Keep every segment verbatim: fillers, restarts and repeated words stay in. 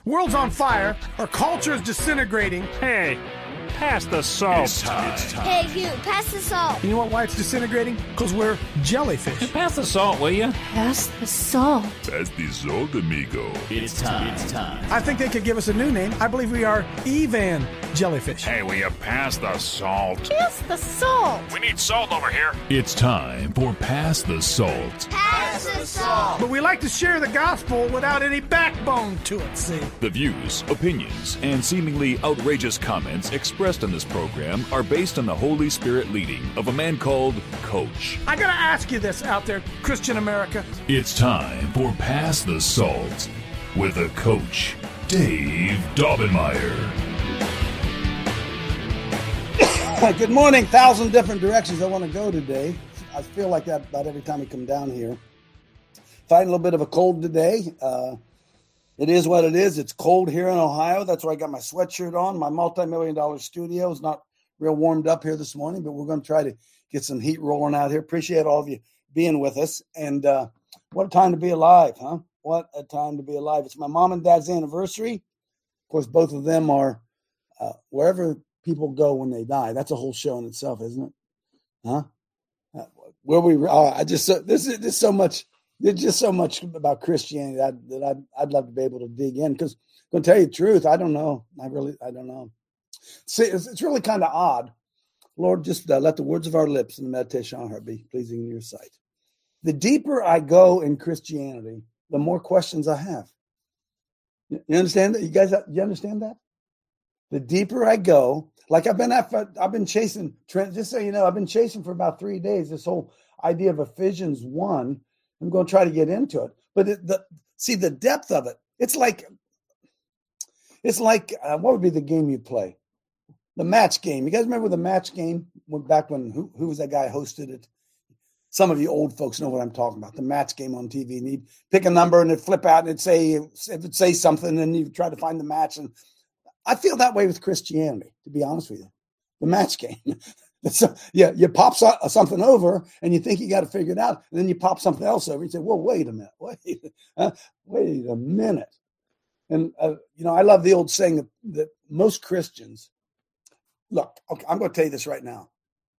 World's on fire. Our culture is disintegrating. Hey, pass the salt. It's time. It's time. Hey, you, pass the salt. You know what, why it's disintegrating? Because we're jellyfish. Pass the salt, will you? Pass the salt. Pass the salt, amigo. It's time. It's time. I think they could give us a new name. I believe we are Evan jellyfish. Hey, will you pass the salt? Pass the salt. We need salt over here. It's time for Pass the Salt. Pass the salt. But we like to share the gospel without any backbone to it, see? The views, opinions, and seemingly outrageous comments expressed in this program are based on the Holy Spirit leading of a man called Coach. I gotta ask you this out there, Christian America. It's time for Pass the Salt with a Coach, Dave Daubenmire. Good morning. Thousand different directions I want to go today. I feel like that about every time we come down here. Fighting a little bit of a cold today. Uh, it is what it is. It's cold here in Ohio. That's why I got my sweatshirt on. My multi-million dollar studio is not real warmed up here this morning, but we're going to try to get some heat rolling out here. Appreciate all of you being with us. And uh, what a time to be alive, huh? What a time to be alive. It's my mom and dad's anniversary. Of course, both of them are uh, wherever people go when they die. That's a whole show in itself, isn't it? Huh? Uh, where we? Uh, I just uh, this is just so much. There's just so much about Christianity that, that I'd I'd love to be able to dig in. Because I'm going to tell you the truth, I don't know. I really I don't know. See, it's, it's really kind of odd. Lord, just uh, let the words of our lips and the meditation on our heart be pleasing in your sight. The deeper I go in Christianity, the more questions I have. You understand that? You guys, you understand that? The deeper I go, like I've been at, I've been chasing, just so you know, I've been chasing for about three days, this whole idea of Ephesians one. I'm going to try to get into it. But it, the, see the depth of it. It's like, it's like, uh, what would be the game you play? The match game. You guys remember the match game? Back when, who, who was that guy who hosted it? Some of you old folks know what I'm talking about. The match game on T V. And you'd pick a number and it'd flip out and it'd say, it'd say something and you'd try to find the match. And I feel that way with Christianity, to be honest with you. The match game. So, yeah, you pop so, something over and you think you got to figure it out. And then you pop something else over. You say, well, wait a minute. Wait, uh, wait a minute. And, uh, you know, I love the old saying that, that most Christians, look, okay, I'm going to tell you this right now.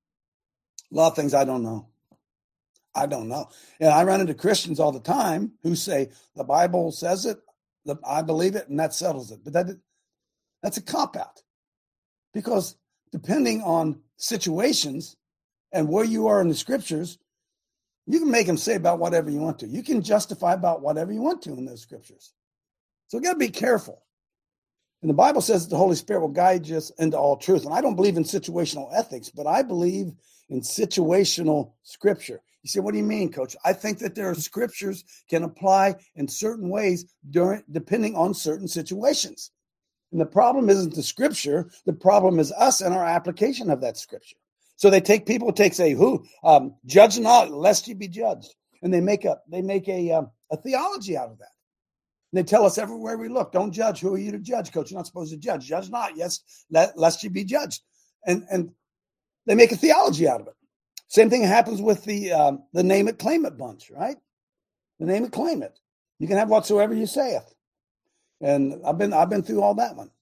A lot of things I don't know. I don't know. And I run into Christians all the time who say, the Bible says it, the, I believe it, and that settles it. But that that's a cop-out. Because depending on situations and where you are in the scriptures, you can make them say about whatever you want to. You can justify about whatever you want to in those scriptures. So we got to be careful. And the Bible says that the Holy Spirit will guide us into all truth. And I don't believe in situational ethics, but I believe in situational scripture. You say, what do you mean, Coach? I think that there are scriptures can apply in certain ways during depending on certain situations. And the problem isn't the scripture. The problem is us and our application of that scripture. So they take people take say, who um, judge not, lest you be judged, and they make a they make a um, a theology out of that. And they tell us everywhere we look, don't judge. Who are you to judge, Coach? You're not supposed to judge. Judge not, yes, let, lest you be judged. And and they make a theology out of it. Same thing happens with the um, the name it, claim it bunch, right? The name it, claim it. You can have whatsoever you saith. And I've been I've been through all that one.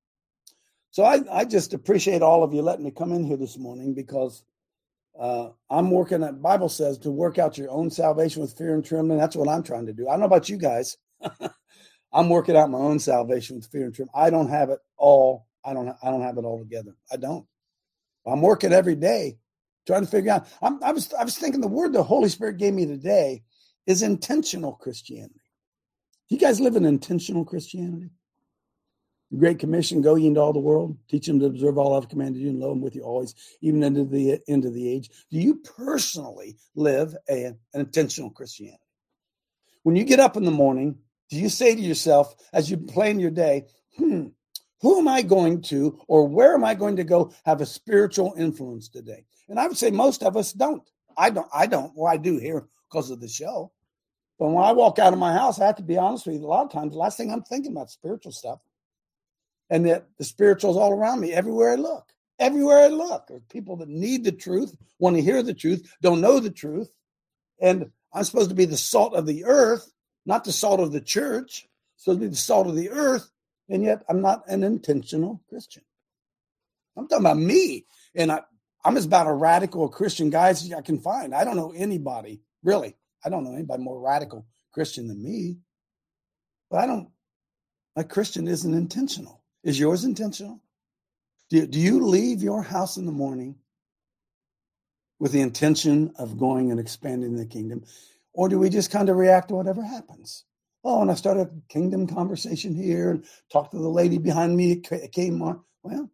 So I, I just appreciate all of you letting me come in here this morning because uh, I'm working at, Bible says, to work out your own salvation with fear and trembling. That's what I'm trying to do. I don't know about you guys. I'm working out my own salvation with fear and trembling. I don't have it all. I don't I don't have it all together. I don't. I'm working every day trying to figure out. I'm, I was I was thinking the word the Holy Spirit gave me today is intentional Christianity. Do you guys live in intentional Christianity? The Great Commission, go ye into all the world, teach them to observe all I've commanded you, and lo, I'm with you always, even into the end of the age. Do you personally live a, an intentional Christianity? When you get up in the morning, do you say to yourself, as you plan your day, hmm, who am I going to, or where am I going to go have a spiritual influence today? And I would say most of us don't. I don't. I don't. Well, I do here because of the show. But when I walk out of my house, I have to be honest with you, a lot of times, the last thing I'm thinking about is spiritual stuff. And that the spiritual's all around me, everywhere I look. Everywhere I look. There's people that need the truth, want to hear the truth, don't know the truth. And I'm supposed to be the salt of the earth, not the salt of the church. supposed to be the salt of the earth, and yet I'm not an intentional Christian. I'm talking about me, and I, I'm as about a radical Christian guy as I can find. I don't know anybody, really. I don't know anybody more radical Christian than me. But I don't, my Christian isn't intentional. Is yours intentional? Do, do you leave your house in the morning with the intention of going and expanding the kingdom? Or do we just kind of react to whatever happens? Oh, and I start a kingdom conversation here and talk to the lady behind me at Kmart. Well,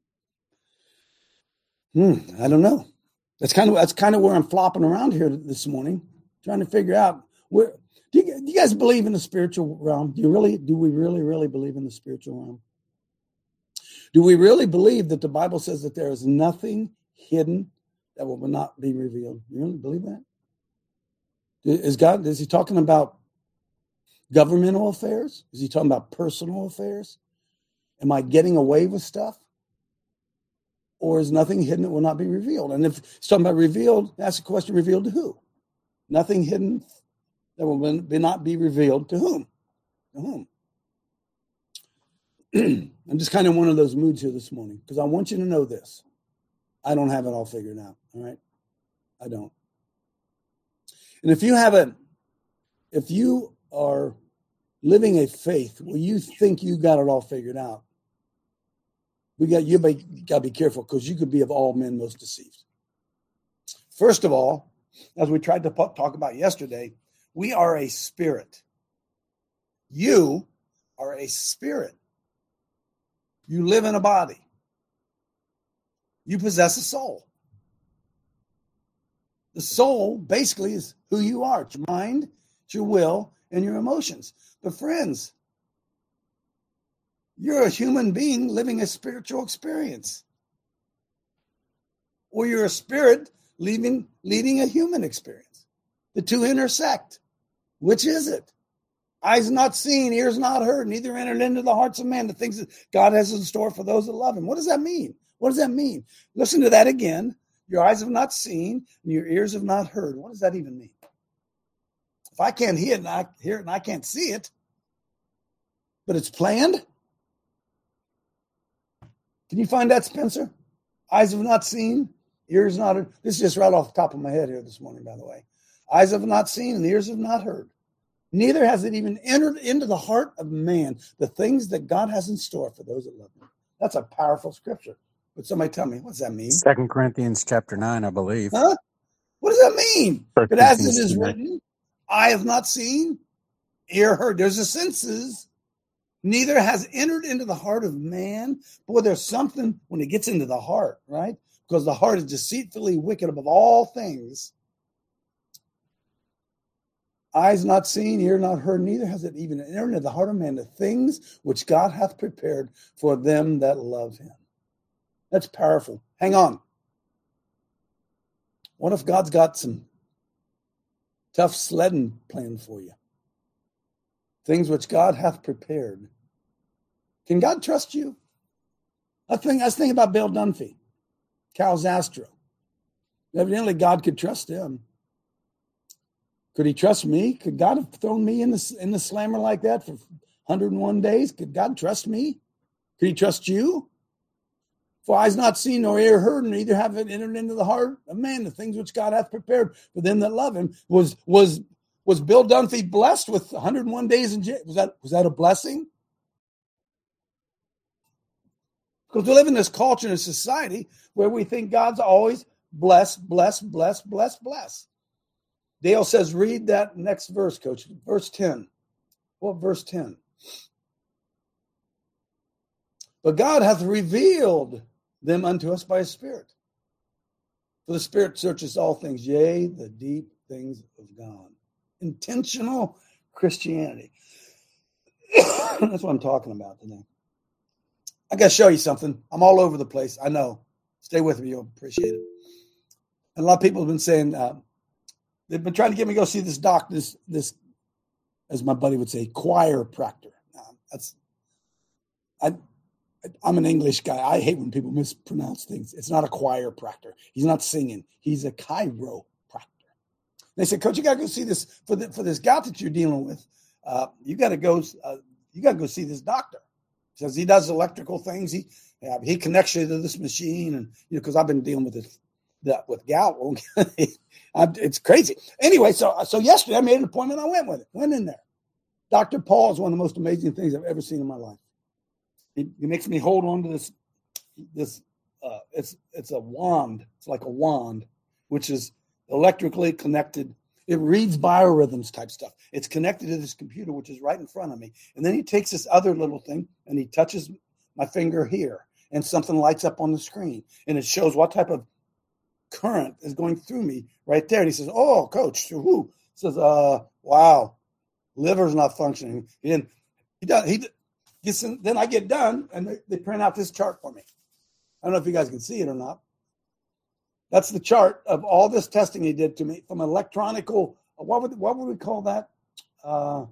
hmm, I don't know. That's kind of that's kind of where I'm flopping around here this morning, trying to figure out where. Do you, do you guys believe in the spiritual realm? Do you really? Do we really, really believe in the spiritual realm? Do we really believe that the Bible says that there is nothing hidden that will not be revealed? You really believe that? Is God? Is he talking about governmental affairs? Is he talking about personal affairs? Am I getting away with stuff? Or is nothing hidden that will not be revealed? And if it's talking about revealed, ask the question, revealed to who? Nothing hidden that will be not be revealed to whom? To whom? I'm just kind of in one of those moods here this morning because I want you to know this. I don't have it all figured out, all right? I don't. And if you haven't, if you are living a faith where you think you got it all figured out, we got you got to be careful because you could be of all men most deceived. First of all, as we tried to talk about yesterday, we are a spirit. You are a spirit. You live in a body. You possess a soul. The soul basically is who you are. It's your mind, it's your will, and your emotions. But friends, you're a human being living a spiritual experience. Or you're a spirit leading, leading a human experience. The two intersect. Which is it? Eyes not seen, ears not heard, neither entered into the hearts of man the things that God has in store for those that love him. What does that mean? What does that mean? Listen to that again. Your eyes have not seen, and your ears have not heard. What does that even mean? If I can't hear it and I hear it and I can't see it, but it's planned. Can you find that, Spencer? Eyes have not seen, ears not heard. This is just right off the top of my head here this morning, by the way. Eyes have not seen and ears have not heard. Neither has it even entered into the heart of man the things that God has in store for those that love him. That's a powerful scripture. But somebody tell me, what does that mean? Second Corinthians chapter nine, I believe. Huh? What does that mean? But as it is written, eye have not seen, ear heard. There's the senses. Neither has entered into the heart of man. Boy, there's something when it gets into the heart, right? Because the heart is deceitfully wicked above all things. Eyes not seen, ear not heard, neither has it even entered into the heart of man the things which God hath prepared for them that love him. That's powerful. Hang on. What if God's got some tough sledding planned for you? Things which God hath prepared. Can God trust you? I think I was thinking about Bill Dunphy, Cal Zastro. Evidently, God could trust them. Could he trust me? Could God have thrown me in the, in the slammer like that for one hundred one days? Could God trust me? Could he trust you? For eyes not seen nor ear heard, neither have it entered into the heart of man the things which God hath prepared for them that love him. Was was was Bill Dunphy blessed with one hundred one days in jail? Was that was that a blessing? Because we live in this culture and society where we think God's always bless, bless, bless, bless, bless. Dale says, read that next verse, Coach. Verse ten. What verse ten? But God hath revealed them unto us by his Spirit. For the Spirit searches all things, yea, the deep things of God. Intentional Christianity. That's what I'm talking about today. I got to show you something. I'm all over the place. I know. Stay with me. You'll appreciate it. And a lot of people have been saying, uh, they've been trying to get me to go see this doc, this, this, as my buddy would say, chiropractor. Um, that's, I, I'm an English guy. I hate when people mispronounce things. It's not a chiropractor. He's not singing. He's a chiropractor. They said, Coach, you got to go see this for the, for this gout that you're dealing with. Uh, you got to go. Uh, you got to go see this doctor. He says he does electrical things. He yeah, he connects you to this machine, and you know, because I've been dealing with it that with gout. It's crazy. Anyway, so so yesterday I made an appointment. I went with it. Went in there. Doctor Paul is one of the most amazing things I've ever seen in my life. He, he makes me hold on to this this. Uh, it's it's a wand. It's like a wand, which is electrically connected. It reads biorhythms type stuff. It's connected to this computer, which is right in front of me. And then he takes this other little thing and he touches my finger here, and something lights up on the screen, and it shows what type of current is going through me right there. And he says, "Oh, coach," who says, "Uh, wow, liver's not functioning." He didn't. He does. He gets in, then I get done, and they, they print out this chart for me. I don't know if you guys can see it or not. That's the chart of all this testing he did to me from electronical. What would what would we call that? Uh,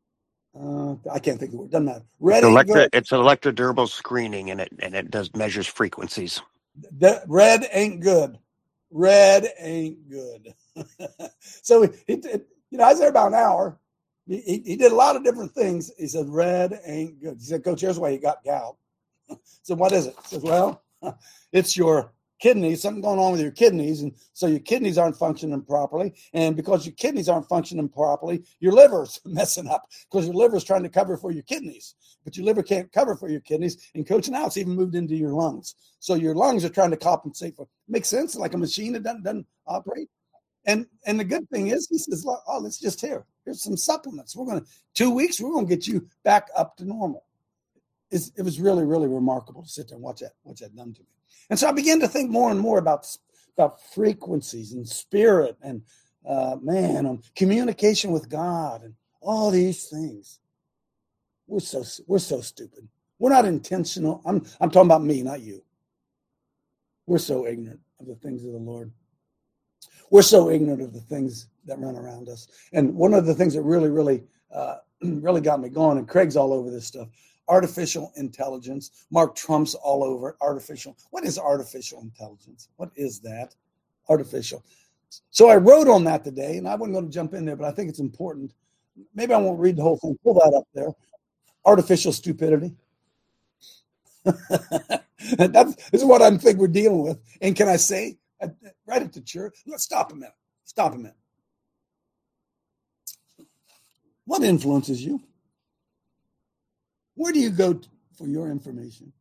uh, I can't think of the word. Doesn't matter. Red It's, ain't electro, good. it's electrodermal screening, and it and it does measures frequencies. The, red ain't good. Red ain't good. So he, he, you know, I was there about an hour. He, he, he did a lot of different things. He said, "Red ain't good." He said, "Coach, here's why you got gout." I said, "What is it?" He says, "Well, it's your kidneys, something going on with your kidneys, and so your kidneys aren't functioning properly, and because your kidneys aren't functioning properly, your liver's messing up because your liver's trying to cover for your kidneys, but your liver can't cover for your kidneys, and coach, now it's even moved into your lungs, so your lungs are trying to compensate for." Makes sense, like a machine that doesn't, doesn't operate. And and the good thing is, he says, "Oh, let's just here. Here's some supplements. We're going to two weeks. We're going to get you back up to normal." It's, it was really, really remarkable to sit there and watch that, watch that done to me. And so I began to think more and more about, about frequencies and spirit and, uh, man, um, communication with God and all these things. We're so we're so stupid. We're not intentional. I'm I'm talking about me, not you. We're so ignorant of the things of the Lord. We're so ignorant of the things that run around us. And one of the things that really, really, uh, really got me going, and Craig's all over this stuff, artificial intelligence. Mark Trump's all over artificial. What is artificial intelligence? What is that? Artificial. So I wrote on that today, and I wasn't going to jump in there, but I think it's important. Maybe I won't read the whole thing. Pull that up there. Artificial stupidity. That's, this is what I think we're dealing with. And can I say, right at the church, let's stop a minute. Stop a minute. What influences you? Where do you go for your information?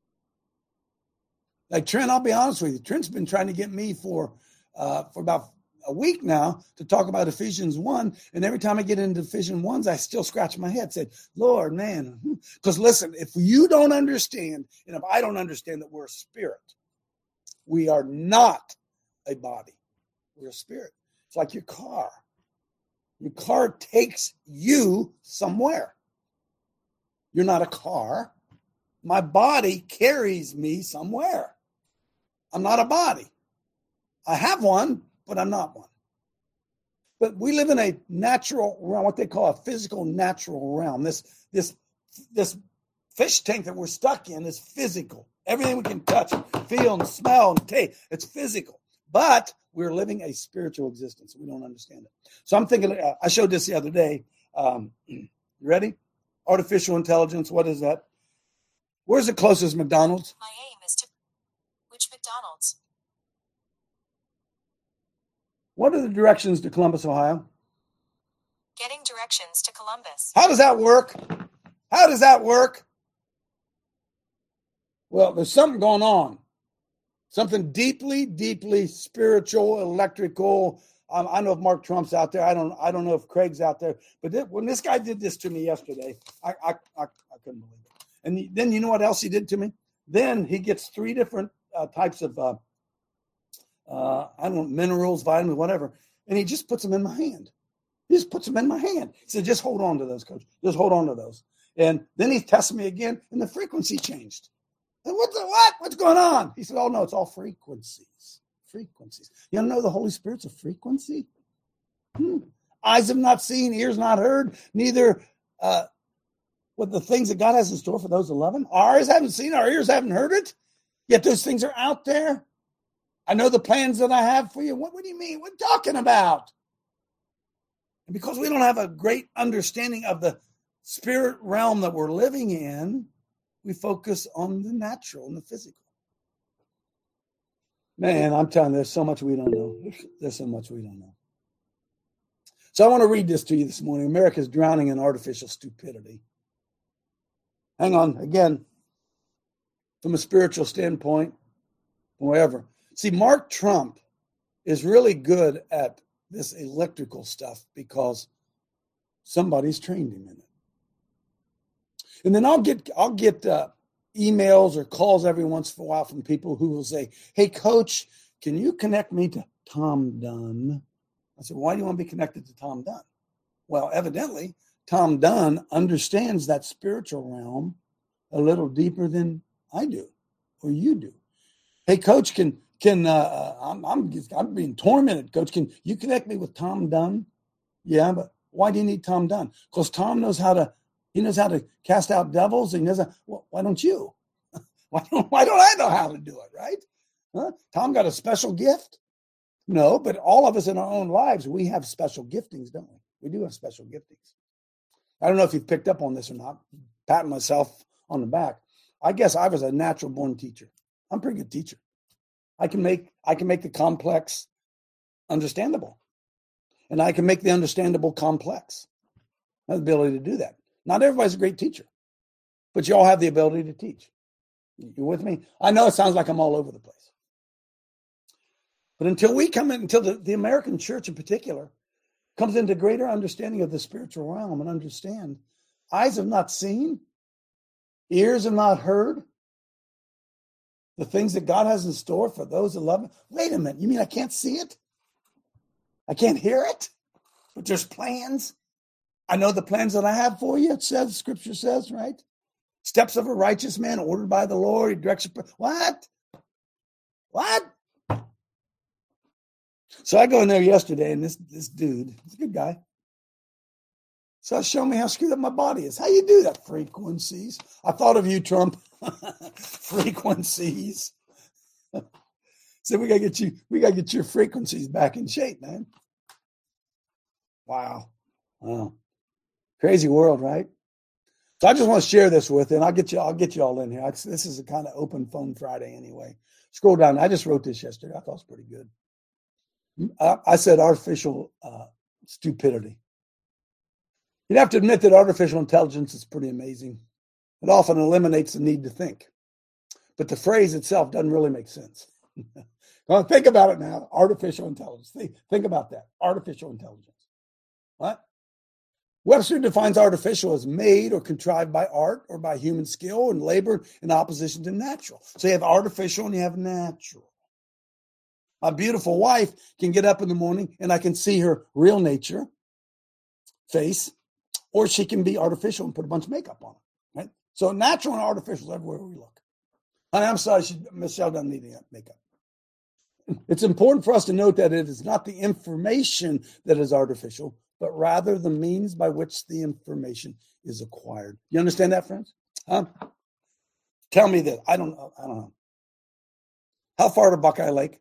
Like Trent, I'll be honest with you. Trent's been trying to get me for uh, for about a week now to talk about Ephesians one. And every time I get into Ephesians one, I still scratch my head, said, Lord, man. Because listen, if you don't understand, and if I don't understand that we're a spirit, we are not a body. We're a spirit. It's like your car. Your car takes you somewhere. You're not a car. My body carries me somewhere. I'm not a body. I have one, but I'm not one. But we live in a natural realm, what they call a physical natural realm. This, this, this fish tank that we're stuck in is physical. Everything we can touch, feel, and smell, and taste, it's physical. But we're living a spiritual existence. We don't understand it. So I'm thinking, uh, I showed this the other day. Um, you ready? Artificial intelligence, what is that? Where's the closest McDonald's? My aim is to... Which McDonald's? What are the directions to Columbus, Ohio? Getting directions to Columbus. How does that work? How does that work? Well, there's something going on. Something deeply, deeply spiritual, electrical. Um, I know if Mark Trump's out there. I don't. I don't know if Craig's out there. But th- when this guy did this to me yesterday, I, I, I, I couldn't believe it. And he, then you know what else he did to me? Then he gets three different uh, types of, uh, uh, I don't know, minerals, vitamins, whatever, and he just puts them in my hand. He just puts them in my hand. He said, "Just hold on to those, Coach. Just hold on to those." And then he tested me again, and the frequency changed. And what the what? What's going on? He said, "Oh no, it's all frequencies." Frequencies. You know the Holy Spirit's a frequency? Hmm. Eyes have not seen, ears not heard, neither uh, what the things that God has in store for those that love him. Our eyes haven't seen, our ears haven't heard it, yet those things are out there. I know the plans that I have for you. What, what do you mean? What are you talking about? And because we don't have a great understanding of the spirit realm that we're living in, we focus on the natural and the physical. Man, I'm telling you, there's so much we don't know. There's so much we don't know. So I want to read this to you this morning. America's drowning in artificial stupidity. Hang on, again, from a spiritual standpoint, wherever. See, Mark Trump is really good at this electrical stuff because somebody's trained him in it. And then I'll get I'll get uh, emails or calls every once in a while from people who will say, "Hey, Coach, can you connect me to Tom Dunn?" I said, "Why do you want to be connected to Tom Dunn?" Well, evidently, Tom Dunn understands that spiritual realm a little deeper than I do or you do. Hey, Coach, can can uh, I'm I'm I'm being tormented. Coach, can you connect me with Tom Dunn? Yeah, but why do you need Tom Dunn? Because Tom knows how to. He knows how to cast out devils. He knows how, well, why don't you? Why don't, why don't I know how to do it, right? Huh? Tom got a special gift? No, but all of us in our own lives, we have special giftings, don't we? We do have special giftings. I don't know if you've picked up on this or not. Patting myself on the back. I guess I was a natural born teacher. I'm a pretty good teacher. I can make I can make the complex understandable. And I can make the understandable complex. I have the ability to do that. Not everybody's a great teacher, but you all have the ability to teach. You with me? I know it sounds like I'm all over the place. But until we come in, until the, the American church in particular comes into greater understanding of the spiritual realm and understand, eyes have not seen, ears have not heard, the things that God has in store for those that love him. Wait a minute, you mean I can't see it? I can't hear it? But there's plans. I know the plans that I have for you. It says, Scripture says, right? Steps of a righteous man ordered by the Lord. He directs your... What? What? So I go in there yesterday, and this, this dude, he's a good guy. So show me how screwed up my body is. How you do that? Frequencies. I thought of you, Trump. Frequencies. So we gotta get you, we gotta get your frequencies back in shape, man. Wow. Wow. Crazy world, right? So I just want to share this with you, and I'll get you, I'll get you all in here. I, this is a kind of open phone Friday anyway. Scroll down. I just wrote this yesterday. I thought it was pretty good. I, I said artificial uh, stupidity. You'd have to admit that artificial intelligence is pretty amazing. It often eliminates the need to think. But the phrase itself doesn't really make sense. Well, think about it now. Artificial intelligence. Think, think about that. Artificial intelligence. What? Webster defines artificial as made or contrived by art or by human skill and labor in opposition to natural. So you have artificial and you have natural. A beautiful wife can get up in the morning and I can see her real nature, face, or she can be artificial and put a bunch of makeup on her. Right? So natural and artificial is everywhere we look. And I'm sorry, she, Michelle doesn't need any makeup. It's important for us to note that it is not the information that is artificial, but rather the means by which the information is acquired. You understand that, friends? Huh? Tell me this. I don't know. I don't know. How far to Buckeye Lake?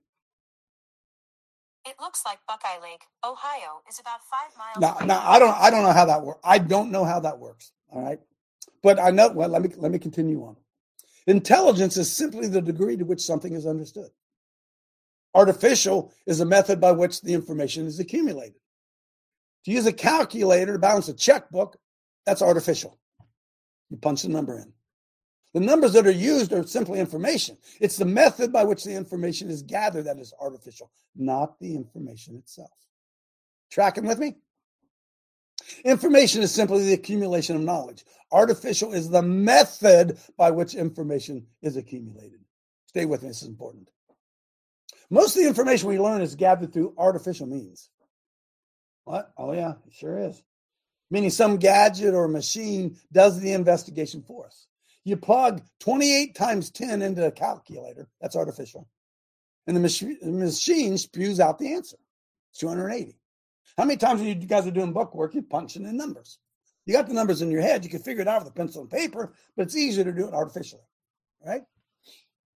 It looks like Buckeye Lake, Ohio, is about five miles Now, away. now I don't. I don't know how that works. I don't know how that works. All right, but I know. Well, let me let me continue on. Intelligence is simply the degree to which something is understood. Artificial is a method by which the information is accumulated. To use a calculator to balance a checkbook, that's artificial. You punch the number in. The numbers that are used are simply information. It's the method by which the information is gathered that is artificial, not the information itself. Tracking with me? Information is simply the accumulation of knowledge. Artificial is the method by which information is accumulated. Stay with me, this is important. Most of the information we learn is gathered through artificial means. What? Oh, yeah, it sure is. Meaning some gadget or machine does the investigation for us. You plug twenty-eight times ten into a calculator, that's artificial. And the mach- machine spews out the answer. It's two hundred eighty. How many times when you guys are doing book work, you're punching in numbers? You got the numbers in your head. You can figure it out with a pencil and paper, but it's easier to do it artificially, right?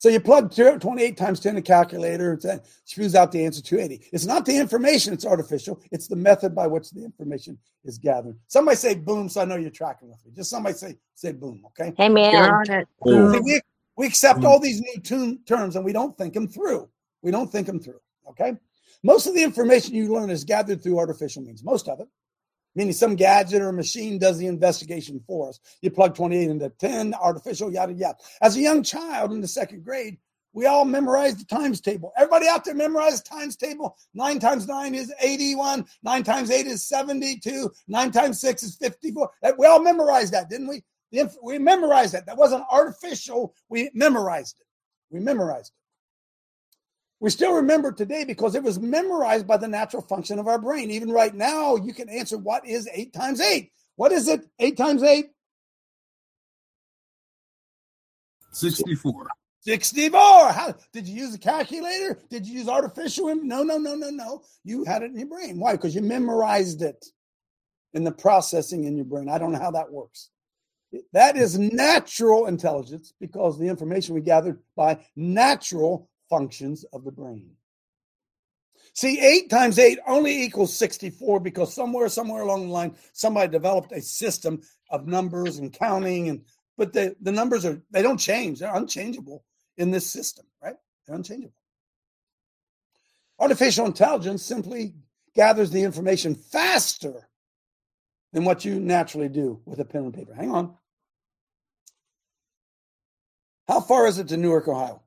So you plug twenty-eight times ten in a calculator, it spews out the answer two eighty. It's not the information that's artificial. It's the method by which the information is gathered. Somebody say boom, so I know you're tracking with me. Just somebody say say boom, okay? Hey, man. You're on it. See, we, we accept all these new tune, terms and we don't think them through. We don't think them through, okay? Most of the information you learn is gathered through artificial means. Most of it. Meaning some gadget or machine does the investigation for us. You plug twenty-eight into ten, artificial, yada, yada. As a young child in the second grade, we all memorized the times table. Everybody out there memorized the times table. Nine times nine is eighty-one. Nine times eight is seventy-two. Nine times six is fifty-four. We all memorized that, didn't we? We memorized that. That wasn't artificial. We memorized it. We memorized it. We still remember today because it was memorized by the natural function of our brain. Even right now, you can answer what is eight times eight. What is it? Eight times eight? sixty-four. sixty-four. How, did you use a calculator? Did you use artificial? No, no, no, no, no. You had it in your brain. Why? Because you memorized it in the processing in your brain. I don't know how that works. That is natural intelligence because the information we gathered by natural functions of the brain. See, eight times eight only equals sixty-four because somewhere, somewhere along the line, somebody developed a system of numbers and counting, and but the, the numbers are, they don't change. They're unchangeable in this system, right? They're unchangeable. Artificial intelligence simply gathers the information faster than what you naturally do with a pen and paper. Hang on. How far is it to Newark, Ohio?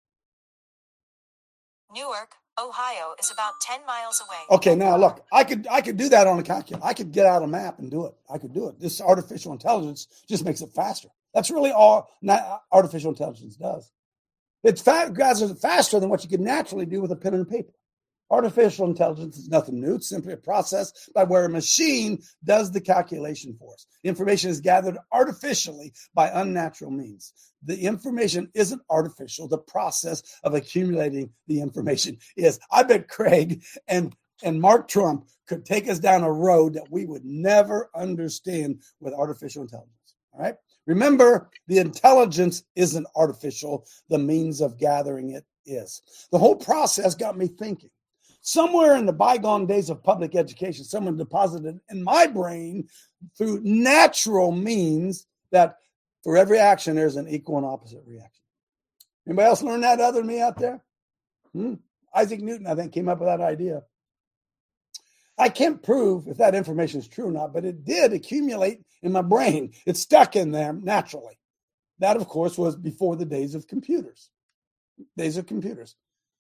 Newark, Ohio is about ten miles away. Okay, now look, I could I could do that on a calculator. I could get out a map and do it. I could do it. This artificial intelligence just makes it faster. That's really all artificial intelligence does. It's fa- gathers it faster than what you could naturally do with a pen and paper. Artificial intelligence is nothing new. It's simply a process by where a machine does the calculation for us. Information is gathered artificially by unnatural means. The information isn't artificial. The process of accumulating the information is. I bet Craig and, and Mark Trump could take us down a road that we would never understand with artificial intelligence. All right? Remember, the intelligence isn't artificial. The means of gathering it is. The whole process got me thinking. Somewhere in the bygone days of public education, someone deposited in my brain through natural means that for every action, there's an equal and opposite reaction. Anybody else learn that other than me out there? Hmm? Isaac Newton, I think, came up with that idea. I can't prove if that information is true or not, but it did accumulate in my brain. It stuck in there naturally. That, of course, was before the days of computers. Days of computers.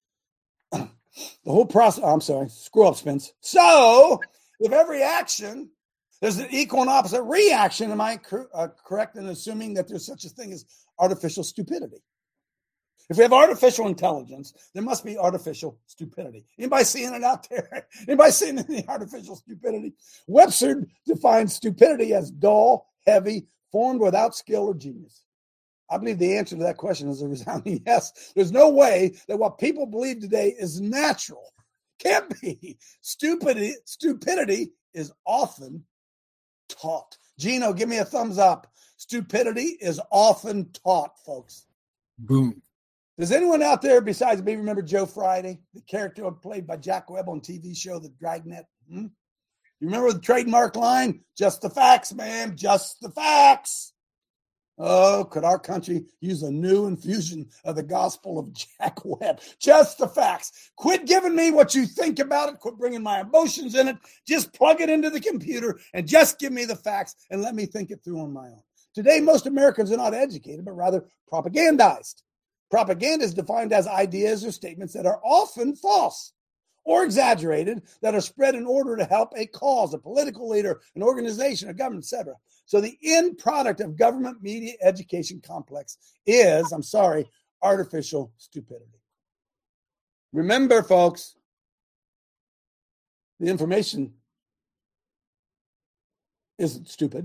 The whole process, oh, I'm sorry, screw up, Spence. So, if every action, there's an equal and opposite reaction, am I cor- uh, correct in assuming that there's such a thing as artificial stupidity? If we have artificial intelligence, there must be artificial stupidity. Anybody seeing it out there? Anybody seeing any artificial stupidity? Webster defines stupidity as dull, heavy, formed without skill or genius. I believe the answer to that question is a resounding yes. There's no way that what people believe today is natural. Can't be. Stupidity, stupidity is often taught. Gino, give me a thumbs up. Stupidity is often taught, folks. Boom. Does anyone out there besides me remember Joe Friday, the character played by Jack Webb on T V show The Dragnet? Hmm? You remember the trademark line? Just the facts, man. Just the facts. Oh, could our country use a new infusion of the gospel of Jack Webb? Just the facts. Quit giving me what you think about it. Quit bringing my emotions in it. Just plug it into the computer and just give me the facts and let me think it through on my own. Today, most Americans are not educated, but rather propagandized. Propaganda is defined as ideas or statements that are often false or exaggerated, that are spread in order to help a cause, a political leader, an organization, a government, et cetera. So the end product of government media education complex is, I'm sorry, artificial stupidity. Remember, folks, the information isn't stupid.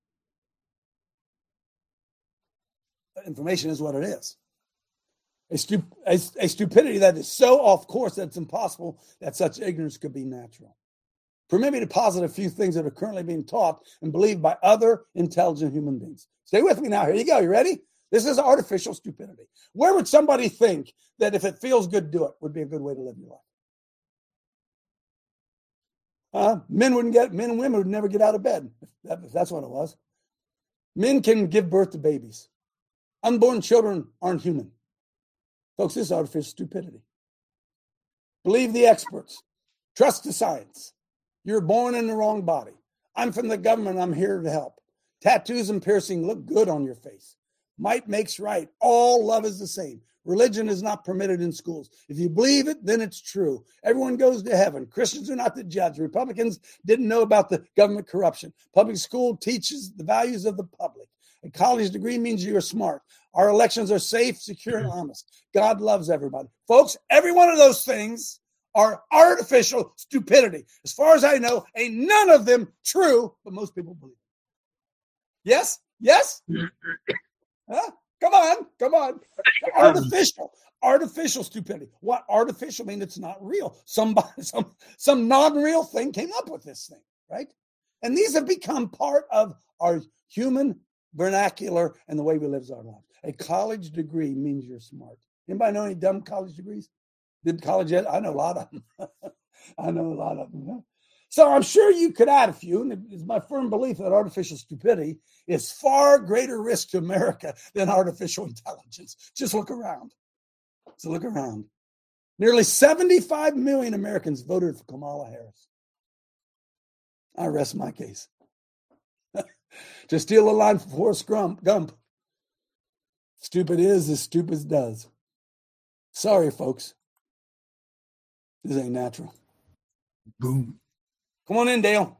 The information is what it is. A, stup- a, a stupidity that is so off course that it's impossible that such ignorance could be natural. Permit me to posit a few things that are currently being taught and believed by other intelligent human beings. Stay with me now. Here you go. You ready? This is artificial stupidity. Where would somebody think that if it feels good, do it would be a good way to live your life? Uh, men wouldn't get, men and women would never get out of bed if, that, if that's what it was. Men can give birth to babies. Unborn children aren't human. Folks, this is artificial stupidity. Believe the experts. Trust the science. You're born in the wrong body. I'm from the government. I'm here to help. Tattoos and piercing look good on your face. Might makes right. All love is the same. Religion is not permitted in schools. If you believe it, then it's true. Everyone goes to heaven. Christians are not the judge. Republicans didn't know about the government corruption. Public school teaches the values of the public. A college degree means you're smart. Our elections are safe, secure, and honest. God loves everybody. Folks, every one of those things are artificial stupidity. As far as I know, ain't none of them true, but most people believe it. Yes? Yes? Huh? Come on, come on. Artificial, artificial stupidity. What artificial mean? It's not real. Somebody, some, some non-real thing came up with this thing, right? And these have become part of our human vernacular and the way we live our lives. A college degree means you're smart. Anybody know any dumb college degrees? Did college yet? I know a lot of them. I know a lot of them. Huh? So I'm sure you could add a few, and it's my firm belief that artificial stupidity is far greater risk to America than artificial intelligence. Just look around. So look around. Nearly seventy-five million Americans voted for Kamala Harris. I rest my case. To steal a line from Forrest Gump, stupid is as stupid does. Sorry, folks. This ain't natural. Boom. Come on in, Dale.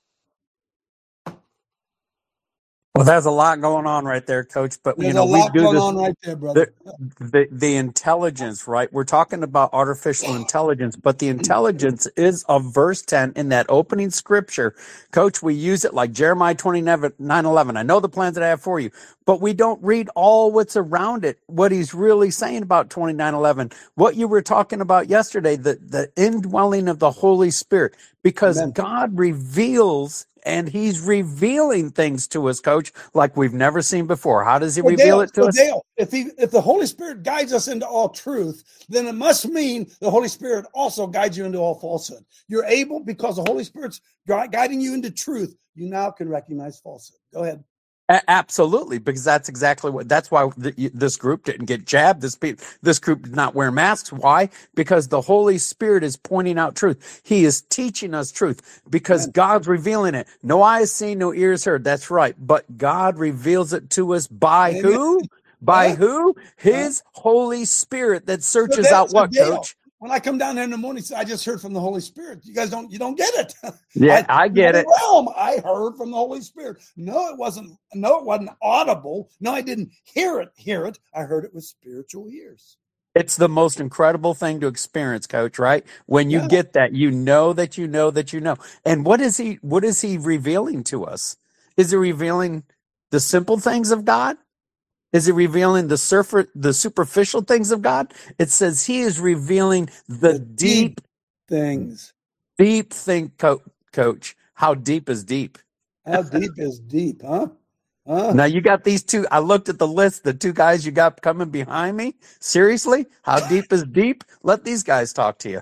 Well, there's a lot going on right there, Coach. But There's you know, a lot we do going this, on right there, brother. The, the the intelligence, right? We're talking about artificial intelligence, but the intelligence is of verse ten in that opening scripture. Coach, we use it like Jeremiah twenty-nine eleven. I know the plans that I have for you, but we don't read all what's around it. What he's really saying about twenty-nine eleven, what you were talking about yesterday, the the indwelling of the Holy Spirit, because Amen. God reveals. And he's revealing things to us, Coach, like we've never seen before. How does he Well, reveal Dale, it to well, us? Dale, if he, if the Holy Spirit guides us into all truth, then it must mean the Holy Spirit also guides you into all falsehood. You're able, because the Holy Spirit's gui- guiding you into truth, you now can recognize falsehood. Go ahead. A- Absolutely, because that's exactly what. That's why th- this group didn't get jabbed. This pe- this group did not wear masks. Why? Because the Holy Spirit is pointing out truth. He is teaching us truth because Amen. God's revealing it. No eye has seen, no ears heard. That's right. But God reveals it to us by Amen. who? By Uh-huh. who? His Holy Spirit that So searches Dale- out so what, Dale, Coach? when I come down there in the morning, I just heard from the Holy Spirit. You guys don't, you don't get it. Yeah, I get in it. the realm, I heard from the Holy Spirit. No, it wasn't. No, it wasn't audible. No, I didn't hear it. Hear it. I heard it with spiritual ears. It's the most incredible thing to experience, Coach, right? When you Yeah. get that, you know that you know that you know. And what is he what is he revealing to us? Is he revealing the simple things of God? Is he revealing the surfer, the superficial things of God? It says he is revealing the, The deep, deep things. deep thing, co- Coach. How deep is deep? How deep is deep, huh? Huh? Now you got these two. I looked at the list, the two guys you got coming behind me. Seriously? How deep is deep? Let these guys talk to you.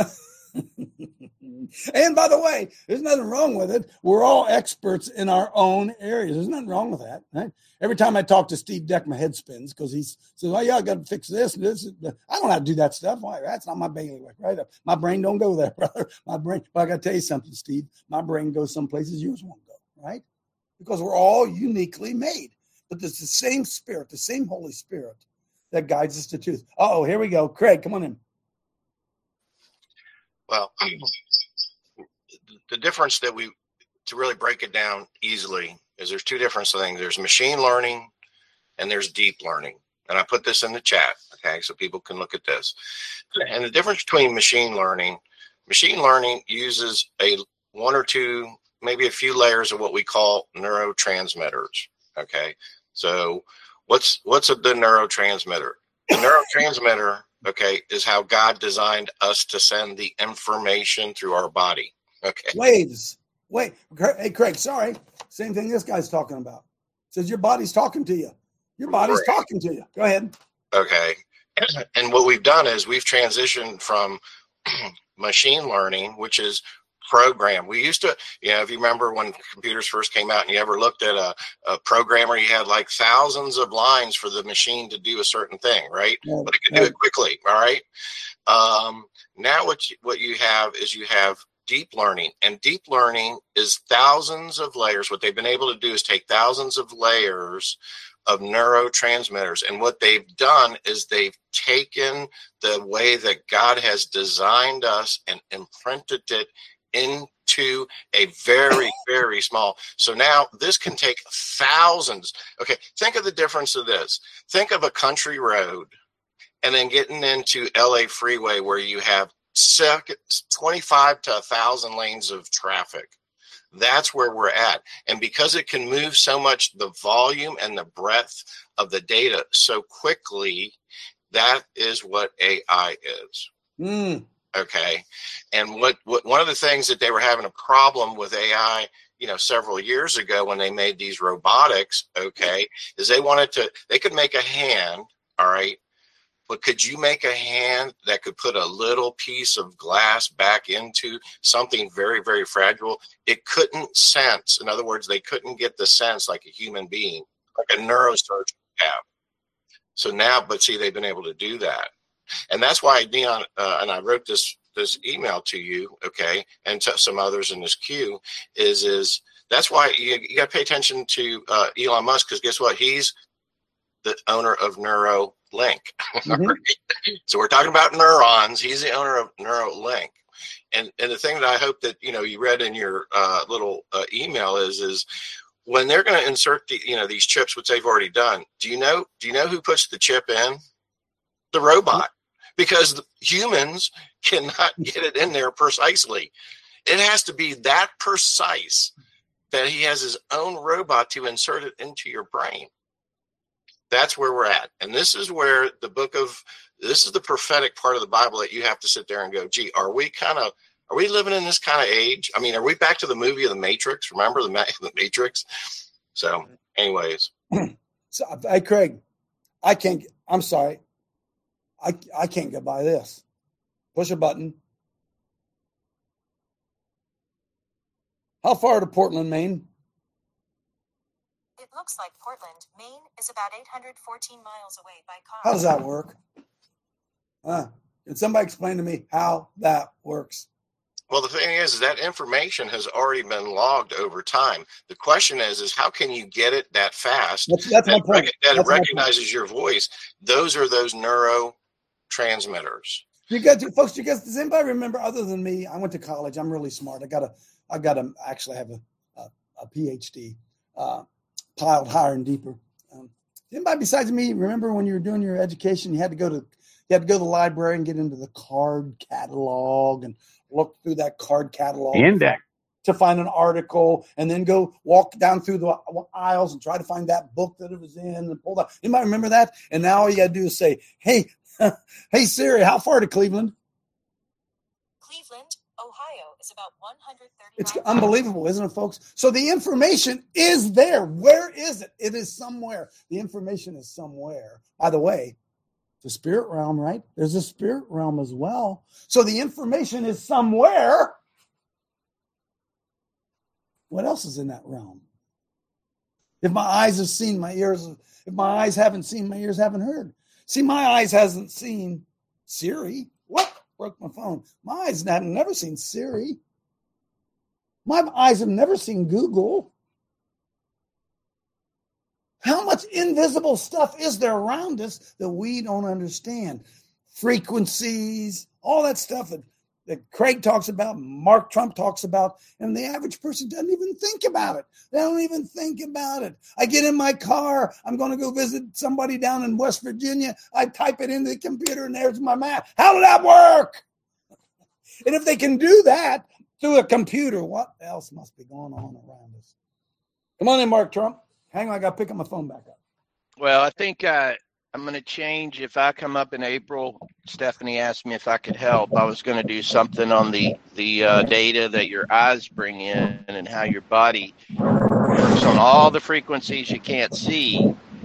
And by the way, there's nothing wrong with it. We're all experts in our own areas. There's nothing wrong with that. Right? Every time I talk to Steve Deck, my head spins because he says, "Oh yeah, I got to fix this and this." I don't know how to do that stuff. Why? That's not my bailiwick, right? My brain don't go there, brother. My brain. But I got to tell you something, Steve. My brain goes some places yours won't go, right? Because we're all uniquely made. But it's the same Spirit, the same Holy Spirit that guides us to truth. Oh, here we go. Craig, come on in. Well, the difference that we, to really break it down easily, is there's two different things. There's machine learning and there's deep learning. And I put this in the chat, okay, so people can look at this. And the difference between machine learning, machine learning uses a one or two, maybe a few layers of what we call neurotransmitters, okay? So what's what's a, the neurotransmitter? The neurotransmitter, okay, is how God designed us to send the information through our body. Okay. Waves. Wait. Hey, Craig, sorry. Same thing this guy's talking about. Says your body's talking to you. Your body's brain. talking to you. Go ahead. Okay. And what we've done is we've transitioned from machine learning, which is program. We used to, you know, if you remember when computers first came out and you ever looked at a, a programmer, you had like thousands of lines for the machine to do a certain thing, right? Yeah, but it could yeah. do it quickly, all right? Um, now what you, what you have is you have deep learning, and deep learning is thousands of layers. What they've been able to do is take thousands of layers of neurotransmitters, and what they've done is they've taken the way that God has designed us and imprinted it into a very, very small. So now this can take thousands. Okay, think of the difference of this. Think of a country road and then getting into L A freeway where you have twenty-five to one thousand lanes of traffic. That's where we're at. And because it can move so much, the volume and the breadth of the data so quickly, that is what A I is. Mm. Okay. And what, what one of the things that they were having a problem with A I, you know, several years ago when they made these robotics, okay, is they wanted to, they could make a hand, all right, but could you make a hand that could put a little piece of glass back into something very, very fragile? It couldn't sense. In other words, they couldn't get the sense like a human being, like a neurosurgeon have. So now, but see, they've been able to do that. And that's why Dion, uh, and I wrote this this email to you, okay, and to some others in this queue, is, is that's why you, you got to pay attention to uh, Elon Musk, because guess what? He's the owner of Neuralink. Mm-hmm. So we're talking about neurons. He's the owner of Neuralink. And and the thing that I hope that, you know, you read in your uh, little uh, email is, is when they're going to insert the, you know, these chips, which they've already done, do you know, do you know who puts the chip in? The robot. Because the humans cannot get it in there precisely. It has to be that precise that he has his own robot to insert it into your brain. That's where we're at. And this is where the book of, this is the prophetic part of the Bible that you have to sit there and go, gee, are we kind of, are we living in this kind of age? I mean, are we back to the movie of The Matrix? Remember the, the Matrix? So anyways. So, hey, Craig, I can't, I'm sorry. I, I can't get by this. Push a button. How far to Portland, Maine? It looks like Portland, Maine is about eight hundred fourteen miles away by car. How does that work? Huh? Can somebody explain to me how that works? Well, the thing is, is that information has already been logged over time. The question is, is how can you get it that fast? That's, that's that my point. Rec- that that's it recognizes your voice. Those are those neurotransmitters. You guys, folks, you guys, does anybody remember, other than me? I went to college. I'm really smart. I got a, I got to actually have a, a, a P H D, uh, piled higher and deeper. Um, anybody besides me remember when you were doing your education, you had to go to, you had to go to the library and get into the card catalog and look through that card catalog Index to find an article, and then go walk down through the aisles and try to find that book that it was in and pull that. Anybody remember that? And now all you got to do is say, hey, hey, Siri, how far to Cleveland? Cleveland, Ohio is about one hundred thirty. It's unbelievable, isn't it, folks? So the information is there. Where is it? It is somewhere. The information is somewhere. By the way, the spirit realm, right? There's a spirit realm as well. So the information is somewhere. What else is in that realm? If my eyes have seen, my ears, if my eyes haven't seen, my ears haven't heard. See, my eyes hasn't seen Siri. What? Broke my phone. My eyes have never seen Siri. My eyes have never seen Google. How much invisible stuff is there around us that we don't understand? Frequencies, all that stuff that, that Craig talks about, Mark Trump talks about, and the average person doesn't even think about it. They don't even think about it. I get in my car. I'm going to go visit somebody down in West Virginia. I type it into the computer, and there's my map. How did that work? And if they can do that through a computer, what else must be going on around us? Come on in, Mark Trump. Hang on, I got to pick up my phone back up. Well, I think uh, I'm going to change. If I come up in April, Stephanie asked me if I could help. I was going to do something on the, the uh, data that your eyes bring in and how your body works on all the frequencies you can't see.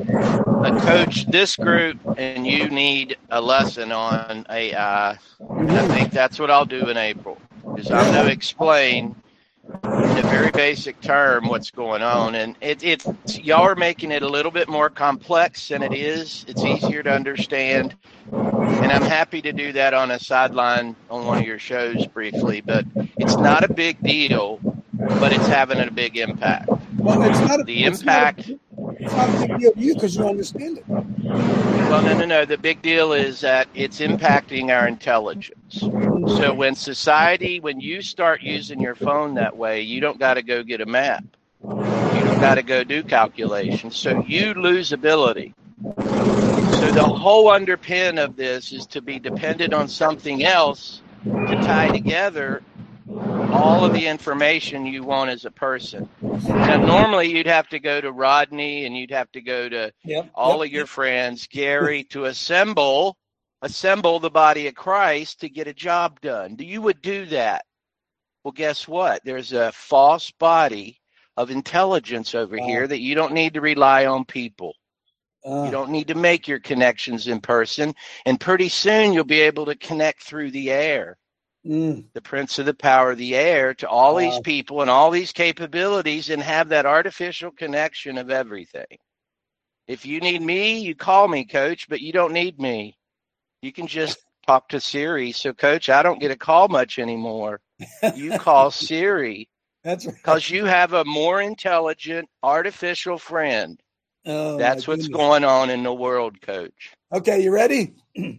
a coach, this group, and you need a lesson on A I. And I think that's what I'll do in April, is I'm going to explain in a very basic term what's going on. And it, it's y'all are making it a little bit more complex than it is. It's easier to understand. And I'm happy to do that on a sideline on one of your shows briefly. But it's not a big deal, but it's having a big impact. Well, it's not a, the it's impact. Not a, it's not a big deal to you because you understand it. Well, no, no, no. The big deal is that it's impacting our intelligence. So when society, when you start using your phone that way, you don't got to go get a map. You don't got to go do calculations. So you lose ability. So the whole underpin of this is to be dependent on something else to tie together all of the information you want as a person. Now, normally you'd have to go to Rodney and you'd have to go to yep, all yep, of your yep. friends, Gary, to assemble assemble the body of Christ to get a job done. You would do that. Well, guess what? There's a false body of intelligence over wow. here that you don't need to rely on people. Uh, you don't need to make your connections in person. And pretty soon you'll be able to connect through the air. Mm. The prince of the power of the air to all wow. these people and all these capabilities and have that artificial connection of everything. If you need me, you call me, Coach, but you don't need me. You can just talk to Siri. So, Coach, I don't get a call much anymore. You call Siri. That's right. Because you have a more intelligent artificial friend. Oh, That's what's going on in the world, Coach. Okay, you ready?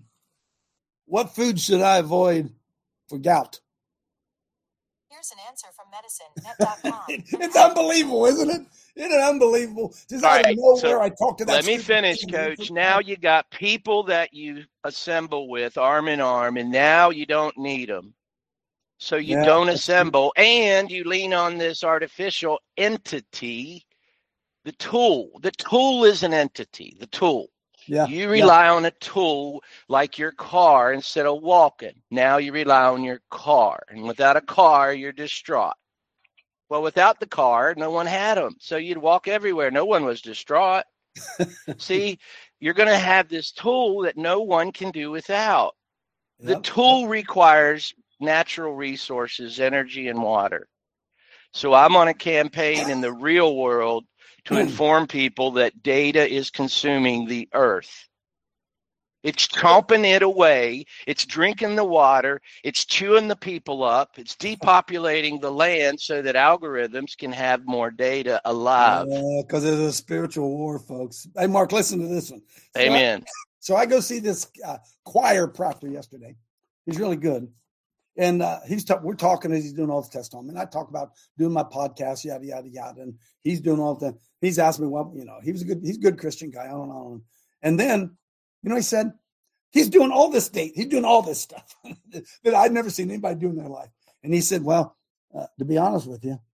What food should I avoid for gout? Here's an answer from medicine net dot com. It's unbelievable, isn't it? Isn't it unbelievable? Just out right, of nowhere, so I talk to that. Let me finish, Coach. Now you got people that you assemble with arm in arm, and now you don't need them. So you Yeah, don't that's assemble, and you lean on this artificial entity, the tool. The tool is an entity, the tool. Yeah, You rely yeah. on a tool like your car instead of walking. Now you rely on your car. And without a car, you're distraught. Well, without the car, no one had them. So you'd walk everywhere. No one was distraught. See, you're going to have this tool that no one can do without. The Yep. tool requires natural resources, energy, and water. So I'm on a campaign in the real world to inform people that data is consuming the earth. It's chomping it away. It's drinking the water. It's chewing the people up. It's depopulating the land so that algorithms can have more data alive. Because it's a spiritual war, folks. Hey, Mark, listen to this one. So Amen. I, so I go see this uh, choir proctor yesterday. He's really good. And uh, he's ta- we're talking as he's doing all the tests on me. And I talk about doing my podcast, yada, yada, yada. And he's doing all the He's asked me, well, you know, he was a good, he's a good Christian guy. I don't know. And then, you know, he said, he's doing all this date. He's doing all this stuff that I'd never seen anybody do in their life. And he said, well, uh, to be honest with you,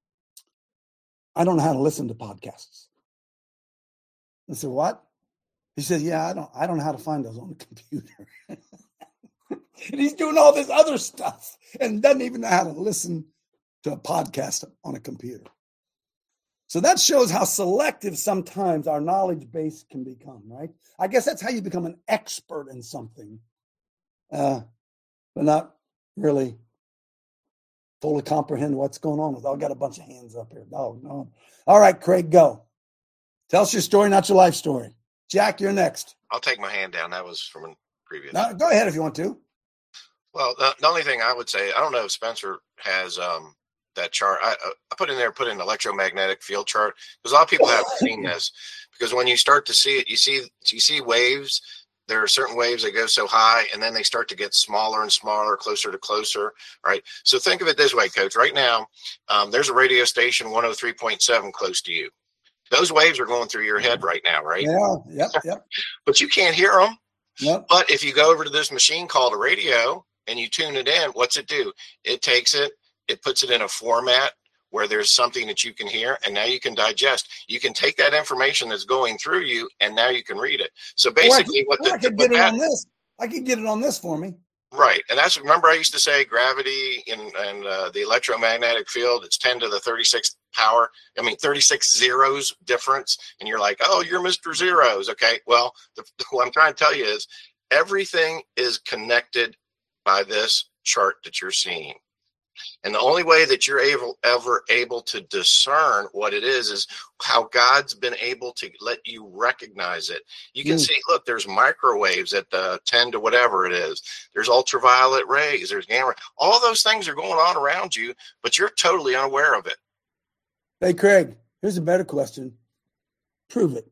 I don't know how to listen to podcasts. I said, what? He said, yeah, I don't, I don't know how to find those on the computer. And he's doing all this other stuff and doesn't even know how to listen to a podcast on a computer. So that shows how selective sometimes our knowledge base can become, right? I guess that's how you become an expert in something, uh, but not really fully comprehend what's going on. I've got a bunch of hands up here. Oh, no. All right, Craig, go. Tell us your story, not your life story. Jack, you're next. I'll take my hand down. That was from a previous. No, go ahead if you want to. Well, the, the only thing I would say, I don't know if Spencer has um, that chart. I, I put in there, put in electromagnetic field chart, because a lot of people haven't seen this. Because when you start to see it, you see you see waves. There are certain waves that go so high, and then they start to get smaller and smaller, closer to closer, right? So think of it this way, Coach. Right now, um, there's a radio station, one oh three point seven, close to you. Those waves are going through your head right now, right? Yeah, yep, yep. But you can't hear them. Yep. But if you go over to this machine called a radio and you tune it in, what's it do? It takes it, it puts it in a format where there's something that you can hear, and now you can digest. You can take that information that's going through you, and now you can read it. So basically, or I could, what the, or I could what get it that, on this. I could get it on this for me. Right, and that's, remember I used to say gravity and and uh, the electromagnetic field, it's ten to the thirty-sixth power. I mean, thirty-six zeros difference. And you're like, oh, you're Mister Zeros. Okay. Well, the, what I'm trying to tell you is everything is connected by this chart that you're seeing. And the only way that you're able, ever able to discern what it is, is how God's been able to let you recognize it. You can mm. see, look, there's microwaves at the ten to whatever it is. There's ultraviolet rays. There's gamma. All those things are going on around you, but you're totally unaware of it. Hey, Craig, here's a better question. Prove it.